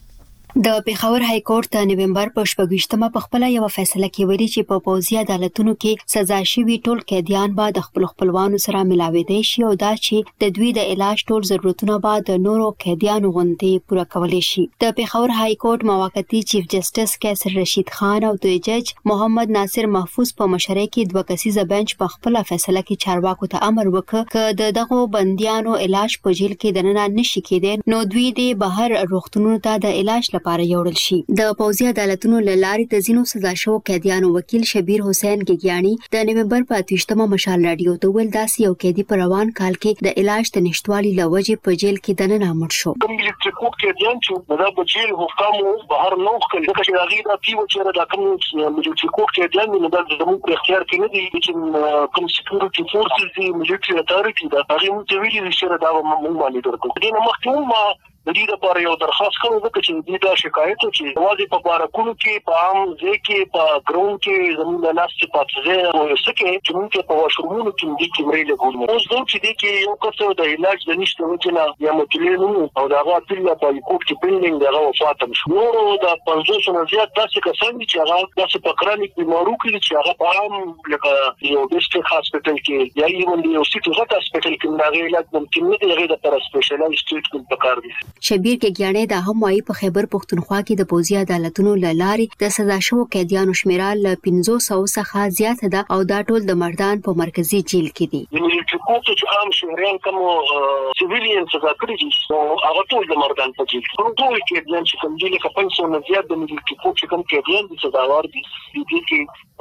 Speaker 24: د پیښور های کورټ د نومبر په 28مه په خپل یو فیصله کې ویلي چې په پوزي عدالتونو کې سزا شوی ټول قیدیان به د خپل خپلوانو سره ملاوي شي او دا چې د دوی د علاج ټول ضرورتونه به د نورو قیدیانو غوندې پوره کولی شي. د پیښور های کورټ موقتی چیف جسټس کیسر رشید خان او د جج محمد ناصر محفوظ په مشرۍ کې دوه کسیزه بنچ په خپل فیصله کې چارواکو ته امر وکړ چې دغه بنديانو علاج په جیل کې دننه نشي کېدای نو دوی د بهر روغتونونو ته د علاج لپاره یوړل شي. د پوزي عدالتونو لاري د زینو سزا شو قیدیانو وکیل شبیر حسین ګیګیانی د نومبر په 28مه مشال رادیو ته ویل داسې یو قیدی په روان کال کې د علاج د نشټوالي لوجه په جیل کې دننه مړ شو.
Speaker 27: کوم چې کوم قیدیان چې د جیل حکامو بهر نو کړي چې هغه د پیو چې د کوم چې کوم قیدیان نه د زموږ په اختیار کې نه دي چې کوم سکیورټي فورسز دي ملټری اتارټي دا هغه مو ویلي چې دا مونږ باندې درکو. دغه مخکومه د دې لپاره یو درخواست کوم چې دې دا شکایت چې واځي په بارکونو کې په عام ځای کې په ګراوند کې زموږ لاس په پاتځه او سکه چې موږ په واشرومونو کې دې کیمرې لګولې. اوس دوی چې دې کې یو کس د علاج د نشته وجنه یا متلینو او دا غاټل په کوټ کې پینډینګ دا وفات شو. نو دا 500 نه زیات داسې کسان چې هغه داسې پکرانیک بیمارو کې چې هغه په عام لکه یو ډیسټریکټ هاسپټل کې یا یو سټي هاسپټل کې دا علاج ممکن نه دی هغه د پر سپیشلایزډ ټریټمنټ پکار دی.
Speaker 24: شبیر ګیګیانی دا هم وايي په خیبر پختونخوا کې د پوزي عدالتونو لاري د سزا شو قیدیانو شمیره ل 500 څخه زیات ده او دا ټول د مردان په مرکزی جیل کې دي.
Speaker 27: چې کوم چې عام شهريان کوم سیویلین سزا کړی دي او هغه ټول د مردان په جیل کې ټول قیدیان چې کوم دي لکه 500 نه زیات د ملي کوم چې کوم قیدیان دي سزاوار دي چې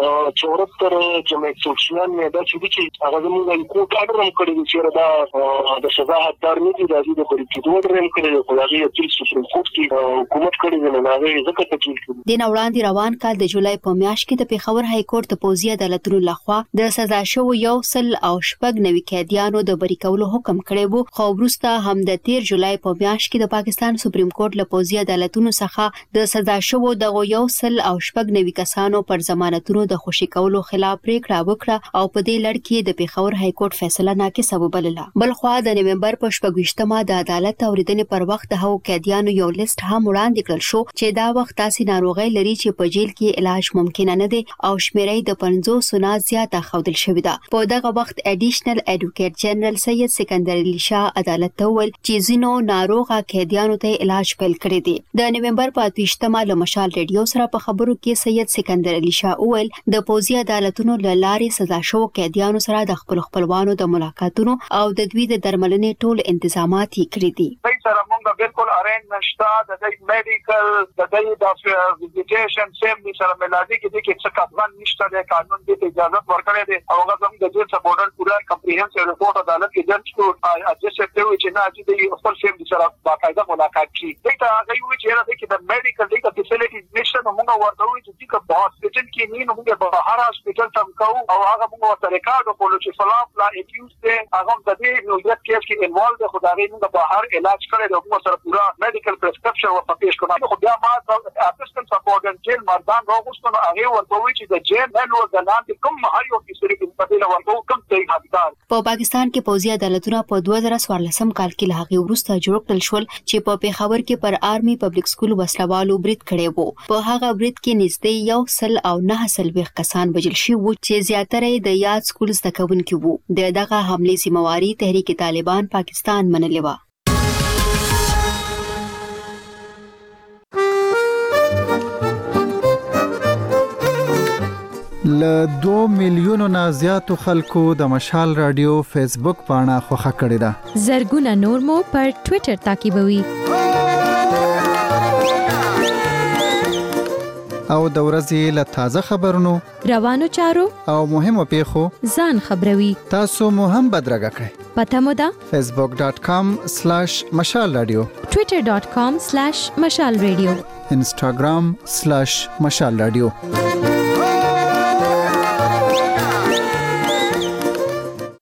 Speaker 27: چورتر جمعیت سوشیان نه دا چې هغه زموږ کوټ اډر هم کړی چې دا د سزا حقدار نه دي د بری کې دوه ډرم کړی د سپریم کورټ کې حکومت کړی دی نه هغه ځکه ته چې
Speaker 24: د نوړاندې روان کال د جولای په میاشت کې د پیښور های کورټ د پوزي عدالتونو لخوا د سزا شو یو سل او شپږ نوي قیدیانو د بری کولو حکم کړی وو خو وروسته هم د 13 جولای په میاشت کې د پاکستان سپریم کورټ له پوزي عدالتونو څخه د سزا شو د یو سل او شپږ نوي کسانو پر ضمانتونو د خوشي کولو خلاف پریکړه وکړه او په دې لړ کې د پیښور های کورټ فیصله ناقصه وبلله. بل خو د نومبر په 28مه د عدالت اوریدنې پر وخت د هغو قیدیانو یو لیست هم وړاندې کړل شو چې دا وخت تاسو ناروغي لري چې په جیل کې علاج ممکن نه دی او شمیرې د 500 نه زیاته خودل شوې ده. په دغه وخت اډیشنل ایډوکیټ جنرال سید سکندر علي شاه عدالت ته ویل چې زینو ناروغه قیدیانو ته علاج پیل کړی دی. د نومبر په 28مه له مشال ریډیو سره په خبرو کې سید سکندر علي شاه ویل د پوزي عدالتونو لاري سزا شو قیدیانو سره د خپل خپلوانو د ملاقاتونو او د دوی د درملنې ټول تنظیمات کړی دي.
Speaker 27: بالکل ارینجمنت شته د میډیکل د ویزیټیشن سیم سره ملازمي کې د څه کډوان نشته د قانون د اجازه ورکړې ده او هغه زموږ د جیل سپورټر پورا کمپریهنسیو ریپورت عدالت کې درج کړو اجازه ته چې نه چې د خپل سیم سره باقاعده ملاقات شي. دا هغه یو چې راځي چې د میډیکل د فیسیلیټیز نشته نو موږ ورته وایو چې د هاسپټل کې نه موږ به هر هاسپټل ته کوو او هغه موږ ورته ریکارډ وکړو چې فلان لا اکیوز ده هغه د دې نو یو کیس کې انوالو ده خدای موږ به هر علاج کړی سره پورا میډیکل پرسکرپشن ورته پیش کړو خو بیا ما اسسټنټ سپورټ جیل مردان راغوستو هغه ورته وی چې د جیل نه د لاندې کوم هر یو کیسه کې په دې ورته کوم ځای حقدار
Speaker 24: په پاکستان کې پوځي عدالتونه په 2014 کال کې له هغه وروسته جوړ کړل شول چې په پیښور کې پر آرمي پبلک سکول وسلوالو برید کړی وو په هغه برید کې نږدې 109 کسان وژل شوي وو چې زیاتره د یاد سکول زده کوونکي وو دغه حمله ذمہواری تحریک طالبان پاکستان منلې و
Speaker 19: ل 2 میلیونو نه زیاتو خلکو د مشال رادیو فیسبوک پاڼه خوښه کړې ده
Speaker 15: زرګونه نور مو پر ټوئیټر تعقیبوي
Speaker 19: او د ورځې له تازه خبرونو
Speaker 15: روانو چارو
Speaker 19: او مهمو پیښو
Speaker 15: ځان خبروي
Speaker 19: تاسو مو هم بدرګه کړئ
Speaker 15: پته مو ده
Speaker 19: facebook.com/مشال رادیو
Speaker 15: twitter.com/مشال رادیو
Speaker 19: instagram/مشال رادیو